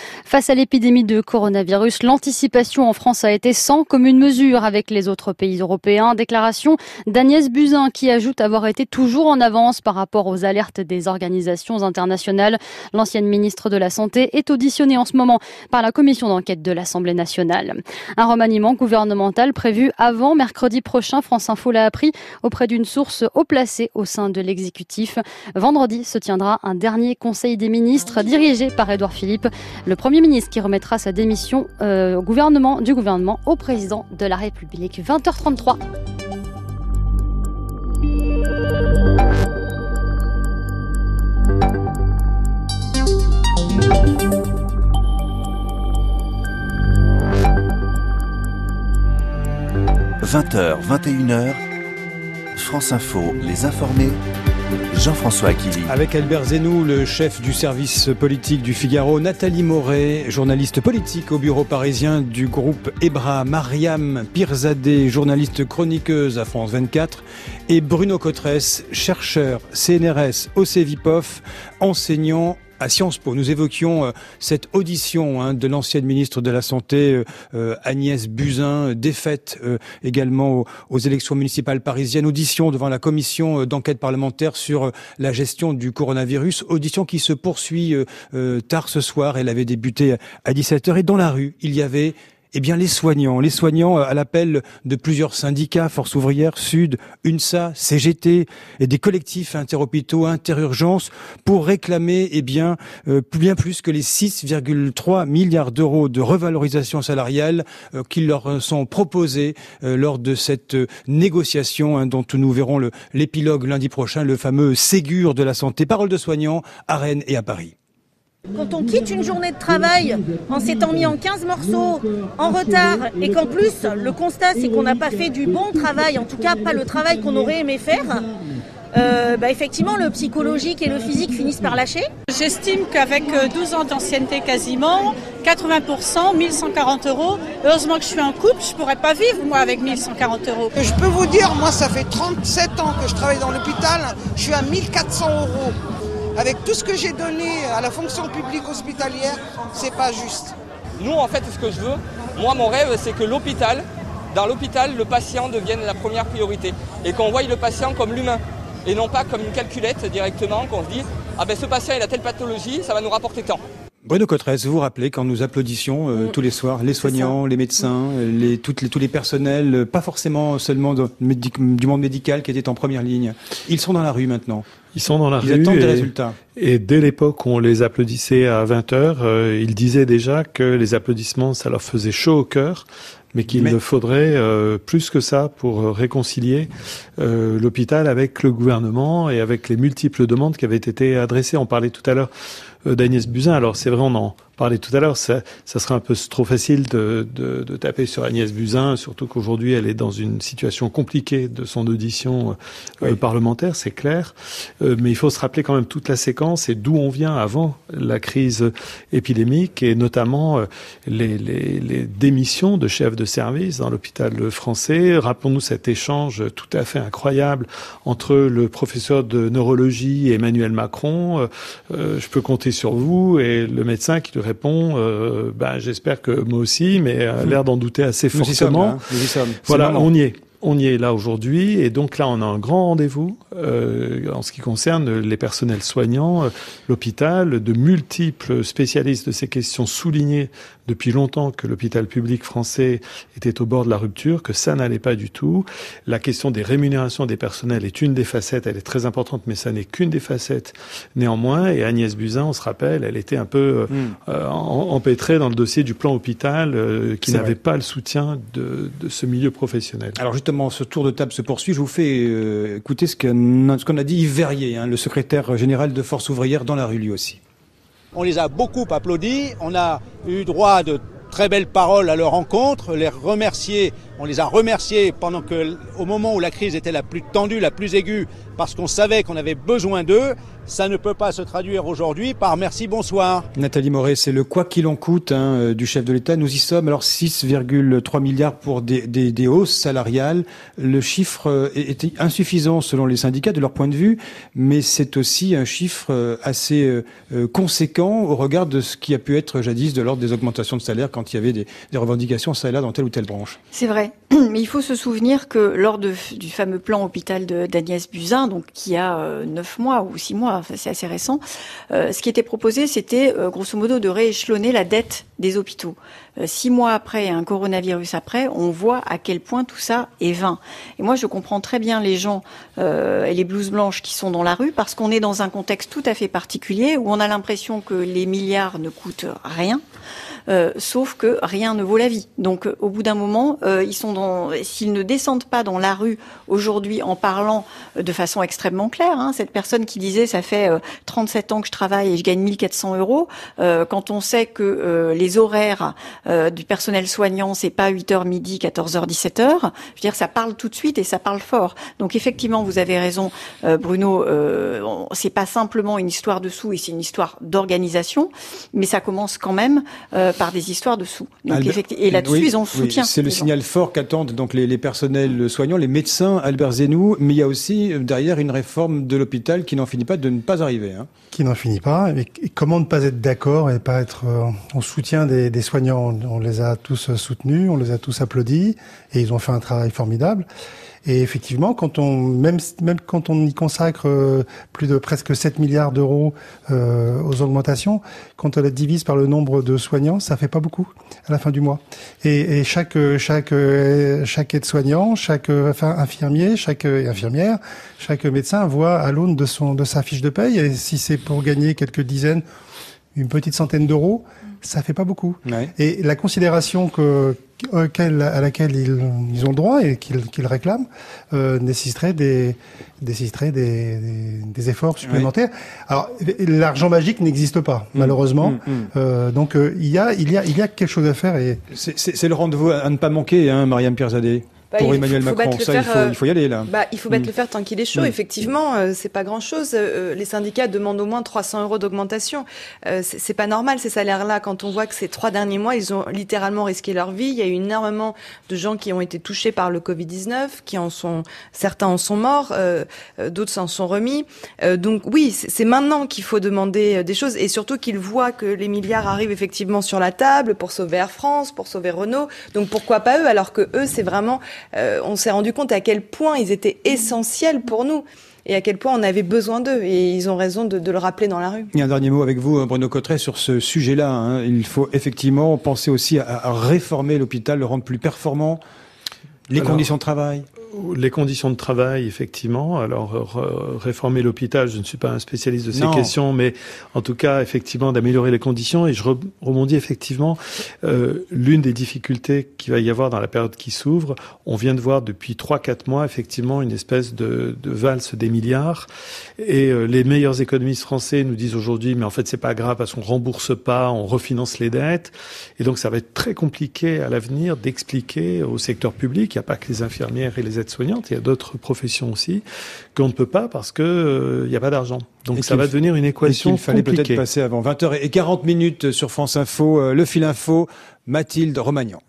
Face à l'épidémie de coronavirus, l'anticipation en France a été sans commune mesure avec les autres pays européens. Déclaration d'Agnès Buzyn qui ajoute avoir été toujours en avance par rapport aux alertes des organisations internationales. L'ancienne ministre de la Santé est auditionnée en ce moment par la commission d'enquête de l'Assemblée nationale. Un remaniement gouvernemental prévu avant mercredi prochain. France Info l'a appris auprès d'une source haut placée au sein de l'exécutif. Vendredi se tiendra un dernier conseil des ministres dirigé par Édouard Philippe, le Premier ministre qui remettra sa démission euh, au gouvernement, du gouvernement au président de la République. vingt heures trente-trois. vingt heures, vingt et une heures, France Info, les informés, Jean-François Akili. Avec Albert Zenou, le chef du service politique du Figaro, Nathalie Moret, journaliste politique au bureau parisien du groupe EBRA, Mariam Pirzadeh, journaliste chroniqueuse à France vingt-quatre, et Bruno Cotresse, chercheur C N R S au CEVIPOF, enseignant à Sciences Po. Nous évoquions euh, cette audition hein, de l'ancienne ministre de la Santé, euh, Agnès Buzyn, défaite euh, également aux, aux élections municipales parisiennes, audition devant la commission euh, d'enquête parlementaire sur euh, la gestion du coronavirus, audition qui se poursuit euh, euh, tard ce soir. Elle avait débuté à dix-sept heures et dans la rue, il y avait Eh bien, les soignants, les soignants à l'appel de plusieurs syndicats, Force ouvrière, Sud, UNSA, C G T et des collectifs interhôpitaux, interurgences pour réclamer, eh bien, euh, bien plus que les six virgule trois milliards d'euros de revalorisation salariale euh, qui leur sont proposés euh, lors de cette euh, négociation hein, dont nous verrons le, l'épilogue lundi prochain, le fameux Ségur de la santé. Paroles de soignants à Rennes et à Paris. Quand on quitte une journée de travail en s'étant mis en quinze morceaux, en retard, et qu'en plus, le constat, c'est qu'on n'a pas fait du bon travail, en tout cas pas le travail qu'on aurait aimé faire, euh, bah effectivement, le psychologique et le physique finissent par lâcher. J'estime qu'avec douze ans d'ancienneté quasiment, quatre-vingts pour cent, mille cent quarante euros, heureusement que je suis en couple, je ne pourrais pas vivre moi avec mille cent quarante euros. Je peux vous dire, moi ça fait trente-sept ans que je travaille dans l'hôpital, je suis à mille quatre cents euros. Avec tout ce que j'ai donné à la fonction publique hospitalière, c'est pas juste. Nous, en fait, ce que je veux, moi, mon rêve, c'est que l'hôpital, dans l'hôpital, le patient devienne la première priorité. Et qu'on voie le patient comme l'humain, et non pas comme une calculette directement, qu'on se dise « Ah ben ce patient, il a telle pathologie, ça va nous rapporter tant ». Bruno Cotresse, vous vous rappelez quand nous applaudissions euh, mmh. tous les soirs, les soignants, les médecins, les, toutes les, tous les personnels, pas forcément seulement de, médic, du monde médical qui étaient en première ligne. Ils sont dans la rue maintenant. Ils sont dans la ils rue. Ils attendent et, des résultats. Et dès l'époque où on les applaudissait à vingt heures, euh, ils disaient déjà que les applaudissements, ça leur faisait chaud au cœur, mais qu'il mais... faudrait euh, plus que ça pour réconcilier euh, l'hôpital avec le gouvernement et avec les multiples demandes qui avaient été adressées. On parlait tout à l'heure euh, d'Agnès Buzyn. Alors c'est vrai, on en parlait tout à l'heure, ça, ça serait un peu trop facile de, de, de taper sur Agnès Buzyn, surtout qu'aujourd'hui elle est dans une situation compliquée de son audition euh, oui. parlementaire, c'est clair. Euh, mais il faut se rappeler quand même toute la séquence et d'où on vient avant la crise épidémique et notamment euh, les, les, les démissions de chefs de service dans l'hôpital français. Rappelons-nous cet échange tout à fait incroyable entre le professeur de neurologie et Emmanuel Macron. Euh, euh, je peux compter sur vous et le médecin qui lui répond euh, ben, j'espère que moi aussi, mais a l'air d'en douter assez Nous fortement. Y sommes, hein. Nous y sommes. Voilà, on y est. On y est là aujourd'hui et donc là on a un grand rendez-vous euh, en ce qui concerne les personnels soignants, euh, l'hôpital, de multiples spécialistes de ces questions soulignaient depuis longtemps que l'hôpital public français était au bord de la rupture, que ça n'allait pas du tout. La question des rémunérations des personnels est une des facettes, elle est très importante, mais ça n'est qu'une des facettes néanmoins. Et Agnès Buzyn, on se rappelle, elle était un peu mmh. euh, empêtrée dans le dossier du plan hôpital euh, qui C'est n'avait vrai. pas le soutien de, de ce milieu professionnel. Alors justement, ce tour de table se poursuit. Je vous fais euh, écouter ce qu'on, ce qu'on a dit Yves Verrier, hein, le secrétaire général de Force ouvrière dans la rue lui aussi. On les a beaucoup applaudis, on a eu droit à de très belles paroles à leur encontre, les remercier On les a remerciés pendant que, au moment où la crise était la plus tendue, la plus aiguë, parce qu'on savait qu'on avait besoin d'eux. Ça ne peut pas se traduire aujourd'hui par merci, bonsoir. Nathalie Moret, c'est le quoi qu'il en coûte hein, du chef de l'État. Nous y sommes. Alors six virgule trois milliards pour des, des, des hausses salariales. Le chiffre est, est insuffisant selon les syndicats de leur point de vue, mais c'est aussi un chiffre assez euh, conséquent au regard de ce qui a pu être jadis de l'ordre des augmentations de salaire quand il y avait des, des revendications ça et là dans telle ou telle branche. C'est vrai, mais il faut se souvenir que lors de, du fameux plan hôpital de, d'Agnès Buzyn, donc qui a euh, neuf mois ou six mois, enfin, c'est assez récent, euh, ce qui était proposé, c'était euh, grosso modo de rééchelonner la dette des hôpitaux. Euh, six mois après, un coronavirus après, on voit à quel point tout ça est vain. Et moi, je comprends très bien les gens euh, et les blouses blanches qui sont dans la rue, parce qu'on est dans un contexte tout à fait particulier où on a l'impression que les milliards ne coûtent rien. Euh, sauf que rien ne vaut la vie. Donc, euh, au bout d'un moment, euh, ils sont dans, s'ils ne descendent pas dans la rue aujourd'hui en parlant de façon extrêmement claire, hein, cette personne qui disait ça fait euh, trente-sept ans que je travaille et je gagne mille quatre cents euros, euh, quand on sait que euh, les horaires euh, du personnel soignant c'est pas huit heures midi, quatorze heures, dix-sept heures, je veux dire ça parle tout de suite et ça parle fort. Donc effectivement, vous avez raison, euh, Bruno, euh, c'est pas simplement une histoire de sous et c'est une histoire d'organisation, mais ça commence quand même euh, par des histoires de sous. Donc, Albert, et là-dessus, oui, ils ont le soutien. Oui, c'est le signal fort qu'attendent donc les, les personnels soignants, les médecins, Albert Zenou, mais il y a aussi derrière une réforme de l'hôpital qui n'en finit pas de ne pas arriver. Hein. Qui n'en finit pas. Et, et comment ne pas être d'accord et pas être euh, en soutien des, des soignants. On les a tous soutenus, on les a tous applaudis et ils ont fait un travail formidable. Et effectivement, quand on, même, même quand on y consacre euh, plus de presque sept milliards d'euros euh, aux augmentations, quand on la divise par le nombre de soignants, ça fait pas beaucoup à la fin du mois. Et, et chaque, chaque, chaque aide-soignant, chaque enfin, infirmier, chaque infirmière, chaque médecin voit à l'aune de son, de sa fiche de paye. Et si c'est pour gagner quelques dizaines, une petite centaine d'euros, ça fait pas beaucoup. Ouais. Et la considération que, à laquelle ils, ils ont le droit et qu'ils, qu'ils réclament euh, nécessiterait des, nécessiterait des, des, des efforts supplémentaires. Ouais. Alors, l'argent magique n'existe pas, mmh, malheureusement. Mmh, mmh. Euh, donc, euh, il y a, il y a, il y a quelque chose à faire. Et c'est, c'est, c'est le rendez-vous à ne pas manquer, hein, Mariam Pierzadeh. Bah, pour Emmanuel faut, faut Macron, ça, faire, il, faut, il faut y aller là. Bah, il faut battre mmh. le fer tant qu'il est chaud. Mmh. Effectivement, euh, c'est pas grand-chose. Euh, les syndicats demandent au moins trois cents euros d'augmentation. Euh, c'est, c'est pas normal ces salaires-là. Quand on voit que ces trois derniers mois, ils ont littéralement risqué leur vie. Il y a eu énormément de gens qui ont été touchés par le covid dix-neuf, qui en sont, certains en sont morts, euh, d'autres s'en sont remis. Euh, donc oui, c'est, c'est maintenant qu'il faut demander des choses et surtout qu'ils voient que les milliards arrivent effectivement sur la table pour sauver Air France, pour sauver Renault. Donc pourquoi pas eux, alors que eux, c'est vraiment Euh, on s'est rendu compte à quel point ils étaient essentiels pour nous et à quel point on avait besoin d'eux. Et ils ont raison de, de le rappeler dans la rue. Et un dernier mot avec vous, Bruno Cotteret, sur ce sujet-là. Hein. Il faut effectivement penser aussi à, à réformer l'hôpital, le rendre plus performant, les Alors, conditions de travail. Les conditions de travail, effectivement. Alors, re- réformer l'hôpital, je ne suis pas un spécialiste de ces non. questions, mais en tout cas, effectivement, d'améliorer les conditions. Et je re- rebondis effectivement, euh, l'une des difficultés qu'il va y avoir dans la période qui s'ouvre, on vient de voir depuis trois quatre mois, effectivement, une espèce de, de valse des milliards. Et euh, les meilleurs économistes français nous disent aujourd'hui, mais en fait, c'est pas grave parce qu'on rembourse pas, on refinance les dettes. Et donc, ça va être très compliqué à l'avenir d'expliquer au secteur public, il n'y a pas que les infirmières et les aides-soignantes, il y a d'autres professions aussi, qu'on ne peut pas parce que il euh, n'y a pas d'argent. Donc et ça va devenir une équation compliquée. Il fallait compliquée. peut-être passer avant vingt heures quarante minutes sur France Info, euh, le fil info, Mathilde Romagnan.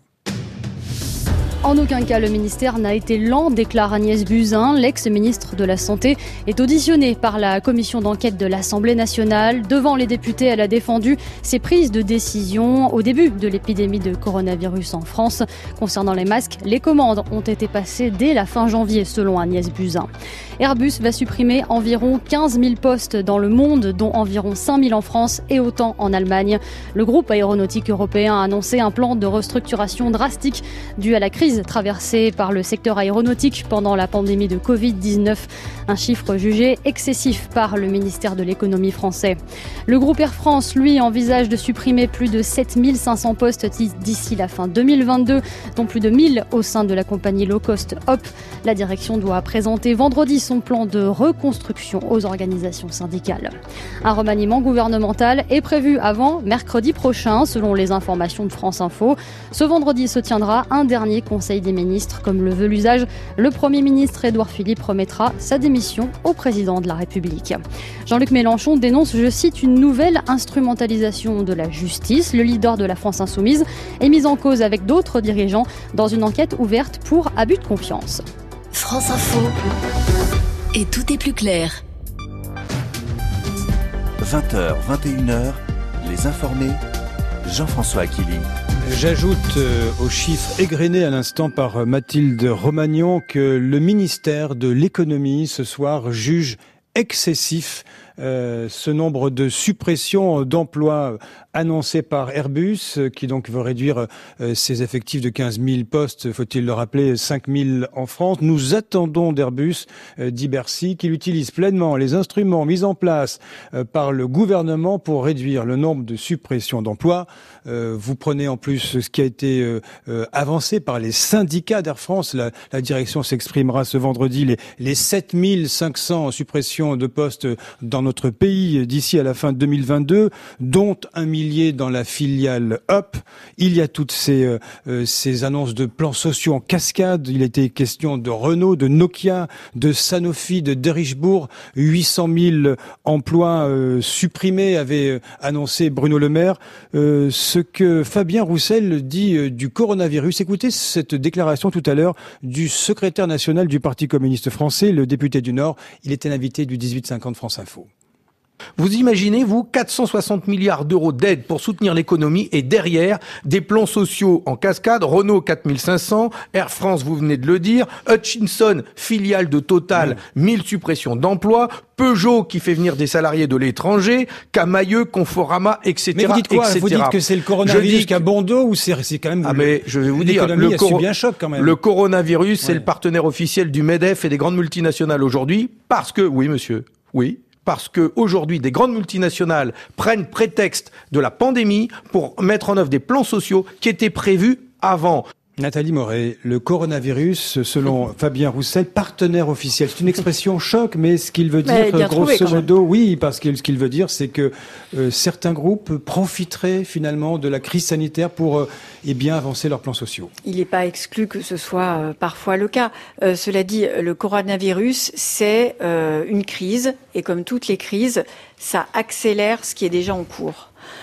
En aucun cas, le ministère n'a été lent, déclare Agnès Buzyn. L'ex-ministre de la Santé est auditionnée par la commission d'enquête de l'Assemblée nationale. Devant les députés, elle a défendu ses prises de décision au début de l'épidémie de coronavirus en France. Concernant les masques, les commandes ont été passées dès la fin janvier, selon Agnès Buzyn. Airbus va supprimer environ quinze mille postes dans le monde, dont environ cinq mille en France et autant en Allemagne. Le groupe aéronautique européen a annoncé un plan de restructuration drastique dû à la crise traversée par le secteur aéronautique pendant la pandémie de covid dix-neuf, un chiffre jugé excessif par le ministère de l'économie français. Le groupe Air France, lui, envisage de supprimer plus de sept mille cinq cents postes d'ici la fin deux mille vingt-deux, dont plus de mille au sein de la compagnie low cost Hop. La direction doit présenter vendredi son plan de reconstruction aux organisations syndicales. Un remaniement gouvernemental est prévu avant mercredi prochain, selon les informations de France Info. Ce vendredi se tiendra un dernier conseil Conseil des ministres. Comme le veut l'usage, le Premier ministre Édouard Philippe remettra sa démission au président de la République. Jean-Luc Mélenchon dénonce, je cite, une nouvelle instrumentalisation de la justice. Le leader de la France Insoumise est mis en cause avec d'autres dirigeants dans une enquête ouverte pour abus de confiance. France Info. Et tout est plus clair. vingt heures, vingt et une heures, les informés, Jean-François Akili. J'ajoute euh, aux chiffres égrenés à l'instant par Mathilde Romagnon que le ministère de l'économie ce soir juge excessif euh, ce nombre de suppressions d'emplois annoncé par Airbus, qui donc veut réduire euh, ses effectifs de quinze mille postes, faut-il le rappeler, cinq mille en France. Nous attendons d'Airbus, euh, dit Bercy, qu'il utilise pleinement les instruments mis en place euh, par le gouvernement pour réduire le nombre de suppressions d'emplois. Euh, vous prenez en plus ce qui a été euh, euh, avancé par les syndicats d'Air France. La, la direction s'exprimera ce vendredi. Les, les sept mille cinq cents suppressions de postes dans notre pays d'ici à la fin de deux mille vingt-deux, dont un millier dans la filiale Hop. Il y a toutes ces, euh, ces annonces de plans sociaux en cascade. Il a été question de Renault, de Nokia, de Sanofi, de Derichebourg. huit cent mille emplois euh, supprimés, avait annoncé Bruno Le Maire. Euh, ce que Fabien Roussel dit euh, du coronavirus. Écoutez cette déclaration tout à l'heure du secrétaire national du Parti communiste français, le député du Nord. Il était l'invité du dix-huit cinquante France Info. Vous imaginez, vous, quatre cent soixante milliards d'euros d'aide pour soutenir l'économie et derrière, des plans sociaux en cascade, Renault quatre mille cinq cents, Air France, vous venez de le dire, Hutchinson, filiale de Total, mmh. mille suppressions d'emplois, Peugeot qui fait venir des salariés de l'étranger, Camailleux, Conforama, et cetera. Mais vous dites quoi? et cetera. Vous dites que c'est le coronavirus qui a bon dos ou c'est, c'est quand même... Ah le, mais je vais vous dire, le, coro- un choc quand même. le coronavirus, ouais. c'est le partenaire officiel du MEDEF et des grandes multinationales aujourd'hui parce que, oui monsieur, oui, parce que aujourd'hui des grandes multinationales prennent prétexte de la pandémie pour mettre en œuvre des plans sociaux qui étaient prévus avant. Nathalie Moret, le coronavirus, selon Fabien Roussel, partenaire officiel. C'est une expression choc, mais ce qu'il veut dire, bah, grosso modo, oui, parce que ce qu'il veut dire, c'est que euh, certains groupes profiteraient finalement de la crise sanitaire pour euh, eh bien avancer leurs plans sociaux. Il n'est pas exclu que ce soit euh, parfois le cas. Euh, cela dit, le coronavirus, c'est euh, une crise, et comme toutes les crises, ça accélère ce qui est déjà en cours.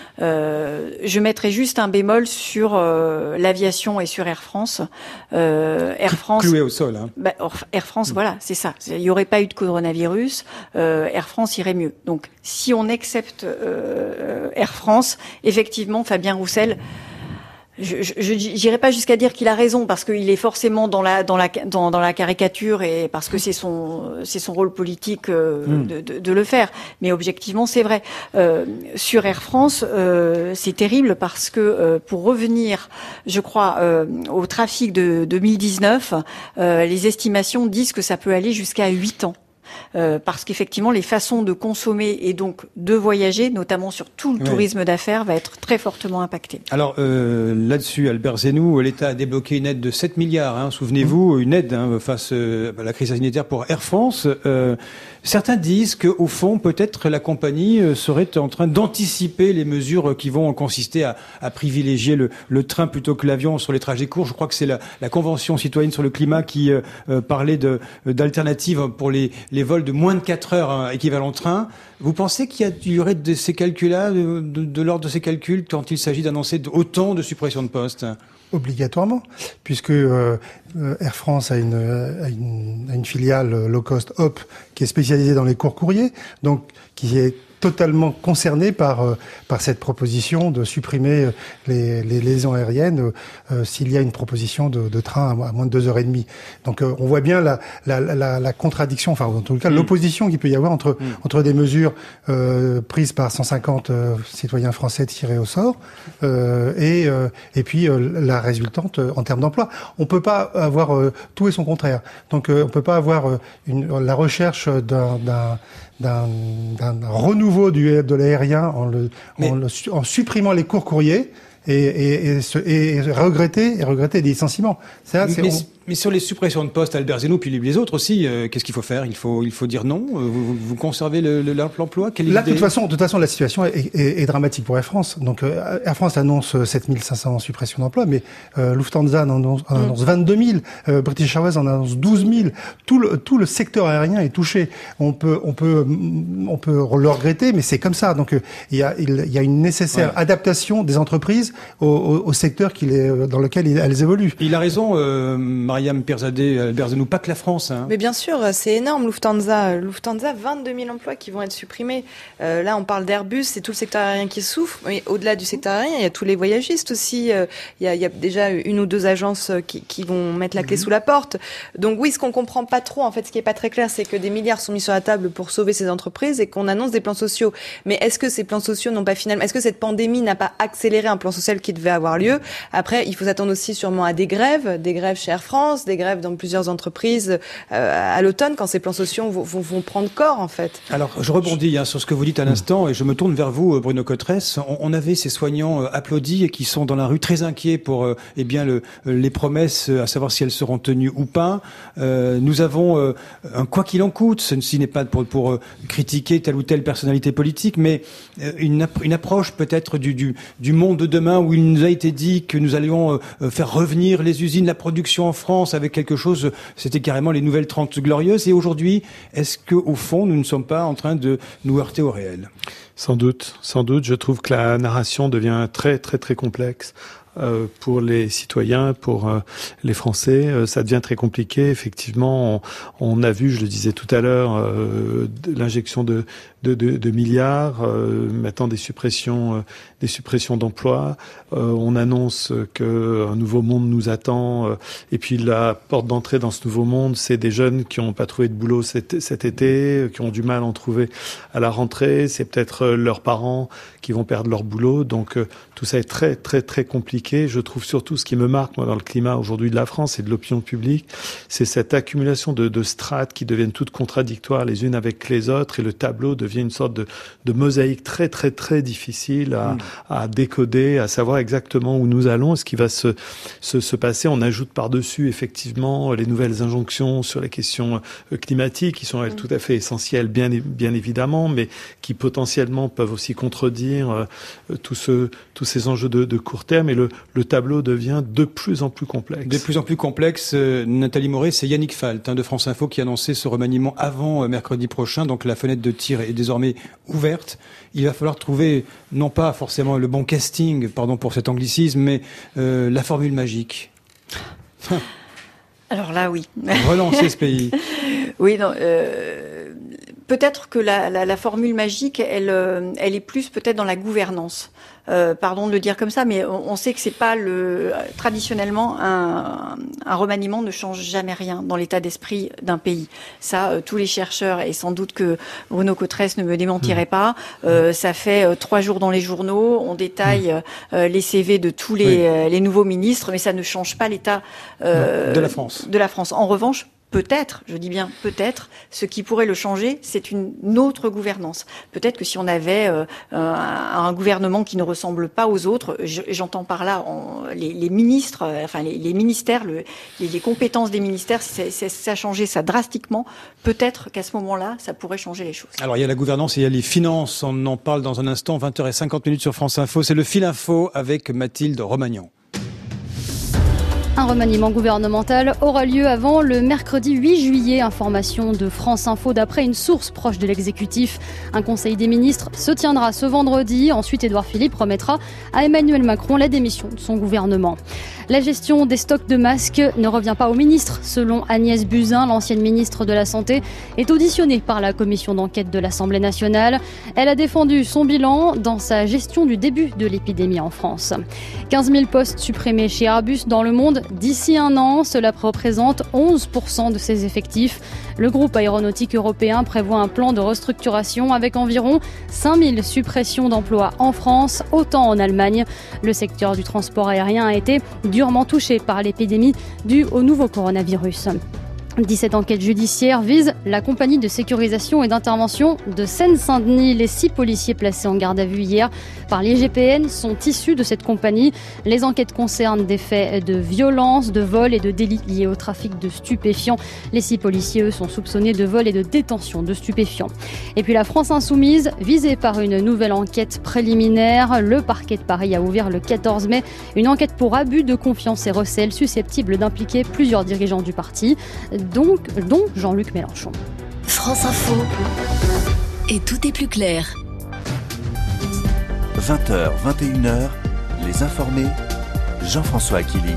Euh, je mettrai juste un bémol sur euh, l'aviation et sur Air France. Euh, Air France cloué au sol. Hein. Bah, Air France, mmh. voilà, c'est ça. Il n'y aurait pas eu de coronavirus. Euh, Air France irait mieux. Donc, si on accepte euh, Air France, effectivement, Fabien Roussel. Je, je, je j'irai pas jusqu'à dire qu'il a raison parce qu'il est forcément dans la dans la dans, dans la caricature et parce que c'est son c'est son rôle politique euh, mmh. de, de, de le faire. Mais objectivement, c'est vrai. Euh, sur Air France, euh, c'est terrible parce que euh, pour revenir, je crois, euh, au trafic de deux mille dix-neuf, euh, les estimations disent que ça peut aller jusqu'à huit ans. Euh, parce qu'effectivement, les façons de consommer et donc de voyager, notamment sur tout le oui. tourisme d'affaires, va être très fortement impacté. Alors euh, là-dessus, Albert Zenou, l'État a débloqué une aide de sept milliards, hein, souvenez-vous, mmh. une aide hein, face euh, à la crise sanitaire pour Air France. Euh, certains disent qu'au fond, peut-être la compagnie euh, serait en train d'anticiper les mesures qui vont consister à, à privilégier le, le train plutôt que l'avion sur les trajets courts. Je crois que c'est la, la Convention citoyenne sur le climat qui euh, euh, parlait de, d'alternatives pour les, les vols de moins de quatre heures hein, équivalent train. Vous pensez qu'il y, a, il y aurait de ces calculs-là, de, de, de l'ordre de ces calculs, quand il s'agit d'annoncer autant de suppressions de postes? Obligatoirement, puisque euh, Air France a une, a une, a une filiale low cost Hop qui est spécialisée dans les courts courriers, donc qui est totalement concerné par euh, par cette proposition de supprimer les, les liaisons aériennes euh, s'il y a une proposition de, de train à, à moins de deux heures et demie. Donc euh, on voit bien la, la, la, la contradiction, enfin en tout cas mmh. l'opposition qu'il peut y avoir entre mmh. entre des mesures euh, prises par cent cinquante euh, citoyens français tirés au sort euh, et euh, et puis euh, la résultante euh, en termes d'emploi. On peut pas avoir euh, tout et son contraire. Donc euh, on peut pas avoir euh, une, la recherche d'un, d'un D'un, d'un renouveau du, de l'aérien en, le, en, le, en supprimant les courts courriers et, et, et, et, et regretter et regretter des licenciements. Ça, c'est, mais, on... Mais sur les suppressions de postes, Albert Zeno, puis les autres aussi, euh, qu'est-ce qu'il faut faire ? Il faut, il faut dire non. Vous, vous conservez le, le, l'emploi ? Quelle Là, idée ? de toute façon, de toute façon, la situation est, est, est dramatique pour Air France. Donc, euh, Air France annonce sept mille cinq cents suppressions d'emplois, mais euh, Lufthansa en annonce, en annonce vingt-deux mille, euh, British Airways en annonce douze mille. Tout le, tout le secteur aérien est touché. On peut, on peut, on peut le regretter, mais c'est comme ça. Donc, euh, il y a, il y a une nécessaire ouais. adaptation des entreprises au, au, au secteur qu'il est, dans lequel elles évoluent. Il a raison, euh, Mariam Perzadeh, Albert Zeno, pas que la France. Hein. Mais bien sûr, c'est énorme, Lufthansa. Lufthansa, vingt-deux mille emplois qui vont être supprimés. Euh, là, on parle d'Airbus, c'est tout le secteur aérien qui souffre. Mais au-delà du secteur aérien, il y a tous les voyagistes aussi. Euh, il, y a, il y a déjà une ou deux agences qui, qui vont mettre la clé mmh. sous la porte. Donc oui, ce qu'on comprend pas trop, en fait, ce qui est pas très clair, c'est que des milliards sont mis sur la table pour sauver ces entreprises et qu'on annonce des plans sociaux. Mais est-ce que ces plans sociaux n'ont pas finalement, est-ce que cette pandémie n'a pas accéléré un plan social qui devait avoir lieu ? Après, il faut s'attendre aussi sûrement à des grèves, des grèves chez Air France, des grèves dans plusieurs entreprises euh, à l'automne quand ces plans sociaux vont, vont, vont prendre corps en fait. Alors je rebondis hein, sur ce que vous dites à l'instant et je me tourne vers vous Bruno Cotresse. On, on avait ces soignants euh, applaudis et qui sont dans la rue très inquiets pour euh, eh bien le, les promesses à savoir si elles seront tenues ou pas. Euh, nous avons euh, un quoi qu'il en coûte, ceci n'est pas pour, pour euh, critiquer telle ou telle personnalité politique, mais euh, une, une approche peut-être du, du, du monde de demain où il nous a été dit que nous allions euh, faire revenir les usines, la production en France avec quelque chose, c'était carrément les nouvelles trente glorieuses. Et aujourd'hui, est-ce que au fond, nous ne sommes pas en train de nous heurter au réel ? Sans doute, sans doute. Je trouve que la narration devient très, très, très complexe. Euh, pour les citoyens, pour euh, les Français, euh, ça devient très compliqué. Effectivement, on, on a vu, je le disais tout à l'heure, euh, l'injection de, de, de, de milliards, euh, maintenant des suppressions, euh, des suppressions d'emplois. Euh, on annonce que un nouveau monde nous attend. Euh, et puis la porte d'entrée dans ce nouveau monde, c'est des jeunes qui n'ont pas trouvé de boulot cet, cet été, qui ont du mal à en trouver à la rentrée. C'est peut-être leurs parents qui vont perdre leur boulot. Donc euh, tout ça est très, très, très compliqué. Je trouve surtout ce qui me marque moi dans le climat aujourd'hui de la France et de l'opinion publique, c'est cette accumulation de, de strates qui deviennent toutes contradictoires les unes avec les autres et le tableau devient une sorte de, de mosaïque très très très difficile à, mmh. à décoder, à savoir exactement où nous allons, ce qui va se, se, se passer. On ajoute par-dessus effectivement les nouvelles injonctions sur les questions climatiques qui sont elles mmh. tout à fait essentielles bien, bien évidemment, mais qui potentiellement peuvent aussi contredire euh, tout ce, tous ces enjeux de, de court terme et le le tableau devient de plus en plus complexe. De plus en plus complexe. Euh, Nathalie Moret, c'est Yannick Falt hein, de France Info qui a annoncé ce remaniement avant euh, mercredi prochain. Donc la fenêtre de tir est désormais ouverte. Il va falloir trouver, non pas forcément le bon casting, pardon pour cet anglicisme, mais euh, la formule magique. Alors là, oui. Relancer ce pays. Oui, non. Euh, peut-être que la, la, la formule magique, elle, elle est plus peut-être dans la gouvernance. Euh, pardon de le dire comme ça, mais on, on sait que c'est pas le traditionnellement un, un remaniement ne change jamais rien dans l'état d'esprit d'un pays. Ça, euh, tous les chercheurs et sans doute que Bruno Cotresse ne me démentirait mmh. pas. Euh, ça fait euh, trois jours dans les journaux, on détaille euh, les C V de tous les, oui. euh, les nouveaux ministres, mais ça ne change pas l'état euh, de la France. De la France. En revanche. Peut-être, je dis bien peut-être, ce qui pourrait le changer, c'est une autre gouvernance. Peut-être que si on avait euh, un, un gouvernement qui ne ressemble pas aux autres, j'entends par là en, les, les ministres, euh, enfin les, les ministères, le, les, les compétences des ministères, si ça, ça changeait ça drastiquement, peut-être qu'à ce moment-là, ça pourrait changer les choses. Alors il y a la gouvernance et il y a les finances, on en parle dans un instant, vingt heures cinquante sur France Info, c'est le Fil Info avec Mathilde Romagnan. Un remaniement gouvernemental aura lieu avant le mercredi huit juillet. Information de France Info d'après une source proche de l'exécutif. Un conseil des ministres se tiendra ce vendredi. Ensuite, Édouard Philippe remettra à Emmanuel Macron la démission de son gouvernement. La gestion des stocks de masques ne revient pas au ministre. Selon Agnès Buzyn, l'ancienne ministre de la Santé, est auditionnée par la commission d'enquête de l'Assemblée nationale. Elle a défendu son bilan dans sa gestion du début de l'épidémie en France. quinze mille postes supprimés chez Airbus dans le monde d'ici un an. Cela représente onze pour cent de ses effectifs. Le groupe aéronautique européen prévoit un plan de restructuration avec environ cinq mille suppressions d'emplois en France, autant en Allemagne. Le secteur du transport aérien a été durement touché par l'épidémie due au nouveau coronavirus. dix-sept enquêtes judiciaires visent la compagnie de sécurisation et d'intervention de Seine-Saint-Denis. Les six policiers placés en garde à vue hier par l'I G P N sont issus de cette compagnie. Les enquêtes concernent des faits de violence, de vol et de délits liés au trafic de stupéfiants. Les six policiers, eux, sont soupçonnés de vol et de détention de stupéfiants. Et puis la France insoumise, visée par une nouvelle enquête préliminaire. Le parquet de Paris a ouvert le quatorze mai une enquête pour abus de confiance et recel susceptible d'impliquer plusieurs dirigeants du parti. Donc, dont Jean-Luc Mélenchon. France Info. Et tout est plus clair. vingt heures, vingt et une heures, les informés, Jean-François Akili.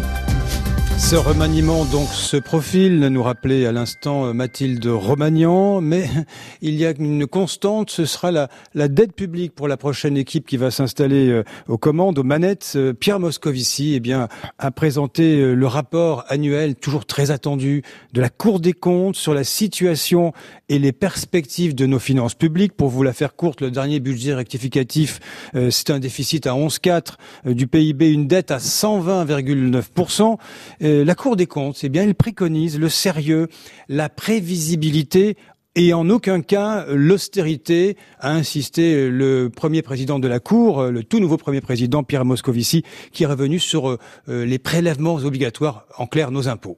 Ce remaniement donc se profile, nous rappelait à l'instant Mathilde Romagnan, mais il y a une constante, ce sera la, la dette publique pour la prochaine équipe qui va s'installer aux commandes, aux manettes. Pierre Moscovici eh bien, a présenté le rapport annuel, toujours très attendu, de la Cour des comptes sur la situation et les perspectives de nos finances publiques. Pour vous la faire courte, le dernier budget rectificatif, c'est un déficit à onze virgule quatre du P I B, une dette à cent vingt virgule neuf pour cent. La Cour des comptes, eh bien, elle préconise le sérieux, la prévisibilité et en aucun cas l'austérité, a insisté le premier président de la Cour, le tout nouveau premier président Pierre Moscovici, qui est revenu sur les prélèvements obligatoires, en clair nos impôts.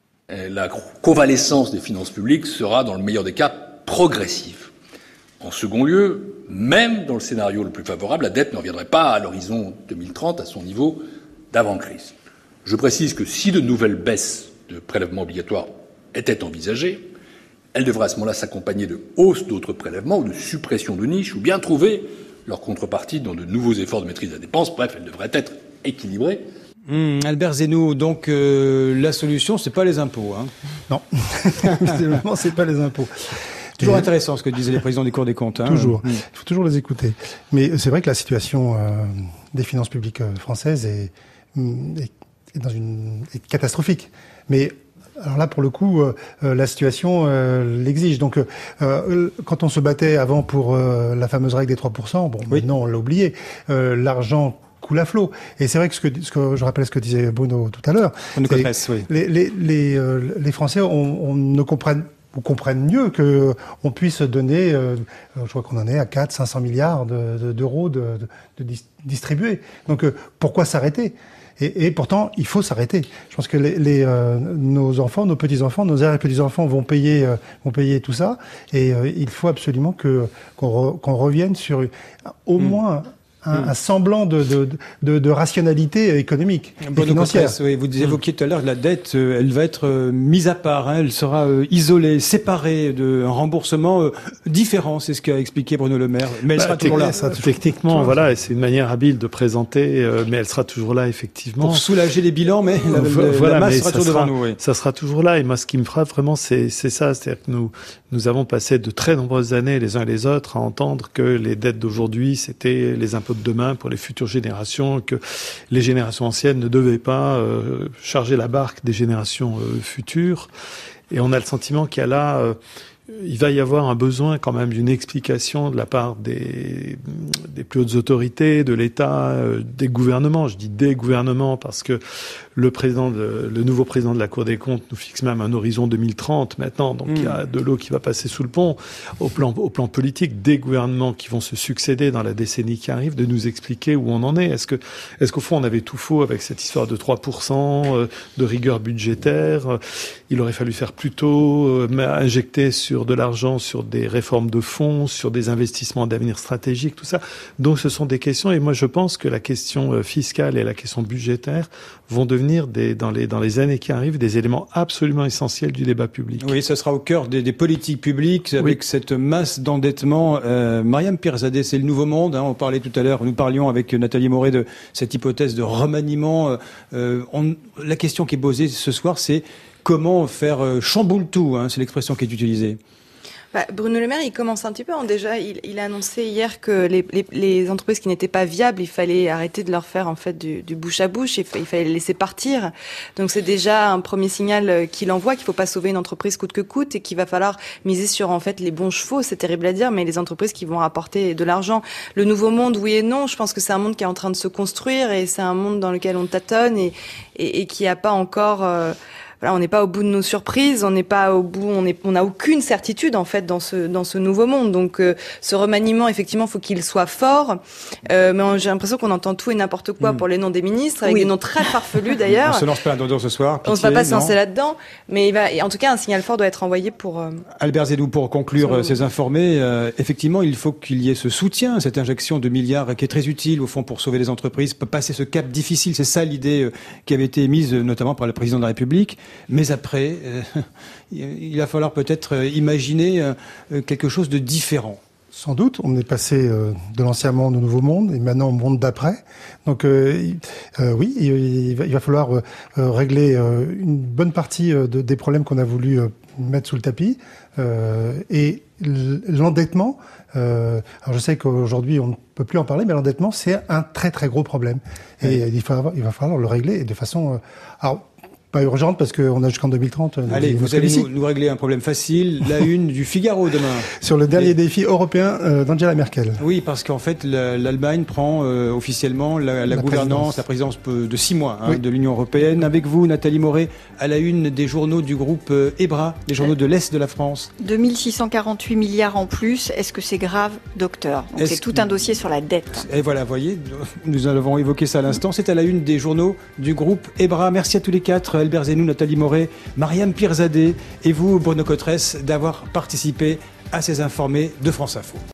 La convalescence des finances publiques sera, dans le meilleur des cas, progressive. En second lieu, même dans le scénario le plus favorable, la dette ne reviendrait pas à l'horizon deux mille trente à son niveau d'avant-crise. Je précise que si de nouvelles baisses de prélèvements obligatoires étaient envisagées, elles devraient à ce moment-là s'accompagner de hausses d'autres prélèvements ou de suppression de niches, ou bien trouver leur contrepartie dans de nouveaux efforts de maîtrise de la dépense. Bref, elles devraient être équilibrées. Mmh, Albert Zeno, donc euh, la solution, c'est pas les impôts, hein. Non, évidemment, c'est pas les impôts. Toujours Et intéressant ce que disaient les présidents des cours des comptes. Hein. Toujours, il faut toujours les écouter. Mais c'est vrai que la situation euh, des finances publiques françaises est, est est dans une est catastrophique. Mais alors là, pour le coup, euh, la situation euh, l'exige. Donc, euh, quand on se battait avant pour euh, la fameuse règle des trois pour cent, bon, oui. Maintenant on l'a oublié. Euh, l'argent coule à flot. Et c'est vrai que ce que, ce que je rappelle ce que disait Bruno tout à l'heure. On nous connaisse, oui. Les les les, euh, les Français, on, on ne comprennent ou comprennent mieux que on puisse donner, euh, je crois qu'on en est à quatre, cinq cents milliards de, de, d'euros de, de, de distribuer. Donc, euh, pourquoi s'arrêter? Et, et pourtant, il faut s'arrêter. Je pense que les, les, euh, nos enfants, nos petits-enfants, nos arrière-petits-enfants vont payer, euh, vont payer tout ça. Et euh, il faut absolument que qu'on, re, qu'on revienne sur au mmh. moins un, mmh. un semblant de, de, de, de rationalité économique et financière. Cotresse, oui, vous évoquiez mmh. tout à l'heure que la dette, euh, elle va être euh, mise à part, hein, elle sera euh, isolée, séparée d'un remboursement euh, différent. C'est ce qu'a expliqué Bruno Le Maire. Mais elle bah, sera toujours là. Ça, techniquement, voilà, et c'est une manière habile de présenter, euh, mais elle sera toujours là, effectivement. Pour soulager les bilans, mais la, euh, voilà, la masse mais sera toujours devant nous. Oui. Ça sera toujours là. Et moi, ce qui me frappe vraiment, c'est, c'est ça. C'est-à-dire que nous, nous avons passé de très nombreuses années, les uns et les autres, à entendre que les dettes d'aujourd'hui, c'était les impôts de demain pour les futures générations, que les générations anciennes ne devaient pas euh, charger la barque des générations euh, futures. Et on a le sentiment qu'il y a là, euh, il va y avoir un besoin quand même d'une explication de la part des, des plus hautes autorités, de l'État, euh, des gouvernements. Je dis des gouvernements parce que le président, de, le nouveau président de la Cour des comptes nous fixe même un horizon deux mille trente maintenant, donc mmh. il y a de l'eau qui va passer sous le pont. Au plan, au plan politique, des gouvernements qui vont se succéder dans la décennie qui arrive, de nous expliquer où on en est. Est-ce que, est-ce qu'au fond on avait tout faux avec cette histoire de trois pour cent, euh, de rigueur budgétaire? Il aurait fallu faire plus tôt, euh, injecter sur de l'argent, sur des réformes de fonds, sur des investissements d'avenir stratégiques, tout ça. Donc ce sont des questions, et moi je pense que la question fiscale et la question budgétaire vont devenir des, dans les dans les années qui arrivent des éléments absolument essentiels du débat public. Oui, ça sera au cœur des, des politiques publiques avec oui. cette masse d'endettement. Euh, Mariam Pirzadeh, c'est le nouveau monde. Hein, on parlait tout à l'heure, nous parlions avec Nathalie Moret de cette hypothèse de remaniement. Euh, on, la question qui est posée ce soir, c'est comment faire euh, chamboule tout. Hein, c'est l'expression qui est utilisée. Bah, Bruno Le Maire, il commence un petit peu. Hein, déjà, il, il a annoncé hier que les, les, les entreprises qui n'étaient pas viables, il fallait arrêter de leur faire en fait du, du bouche à bouche. Il, il fallait les laisser partir. Donc c'est déjà un premier signal qu'il envoie qu'il faut pas sauver une entreprise coûte que coûte et qu'il va falloir miser sur en fait les bons chevaux. C'est terrible à dire, mais les entreprises qui vont apporter de l'argent. Le nouveau monde, oui et non. Je pense que c'est un monde qui est en train de se construire et c'est un monde dans lequel on tâtonne et, et, et qui a pas encore. Euh, voilà, on n'est pas au bout de nos surprises, on n'est pas au bout, on est, on n'a aucune certitude en fait dans ce dans ce nouveau monde. Donc euh, ce remaniement, effectivement, faut qu'il soit fort. Euh, mais on, j'ai l'impression qu'on entend tout et n'importe quoi mmh. pour les noms des ministres, avec oui. des noms très farfelus d'ailleurs. On se lance pas un dodo ce soir. Pitié, on ne va pas se lancer là-dedans, mais il va, en tout cas, un signal fort doit être envoyé pour. Euh, Albert Zedou, pour conclure euh, ces informés, euh, effectivement, il faut qu'il y ait ce soutien, cette injection de milliards qui est très utile au fond pour sauver les entreprises, passer ce cap difficile. C'est ça l'idée euh, qui avait été émise euh, notamment par le président de la République. Mais après, euh, il va falloir peut-être euh, imaginer euh, quelque chose de différent. Sans doute, on est passé euh, de l'ancien monde au nouveau monde et maintenant au monde d'après. Donc euh, euh, oui, il, il, va, il va falloir euh, régler euh, une bonne partie euh, de, des problèmes qu'on a voulu euh, mettre sous le tapis. Euh, et l'endettement, euh, alors je sais qu'aujourd'hui on ne peut plus en parler, mais l'endettement c'est un très très gros problème. Et oui. il, va falloir, il va falloir le régler et de façon... Euh, alors, pas urgente parce qu'on a jusqu'en deux mille trente. Allez, vous allez nous, nous régler un problème facile. La une du Figaro demain. Sur le dernier Et... défi européen euh, d'Angela Merkel. Oui, parce qu'en fait, la, l'Allemagne prend euh, officiellement la, la, la gouvernance, présidence. la présidence de six mois hein, oui. de l'Union européenne. Avec vous, Nathalie Moret, à la une des journaux du groupe euh, EBRA, les journaux de l'Est de la France. deux mille six cent quarante-huit milliards en plus. Est-ce que c'est grave, docteur? Donc c'est tout un dossier sur la dette. Et voilà, vous voyez, nous avons évoqué ça à l'instant. C'est à la une des journaux du groupe EBRA. Merci à tous les quatre. Albert Zenou, Nathalie Moret, Mariam Pirzadeh et vous, Bruno Cotresse, d'avoir participé à ces informés de France Info.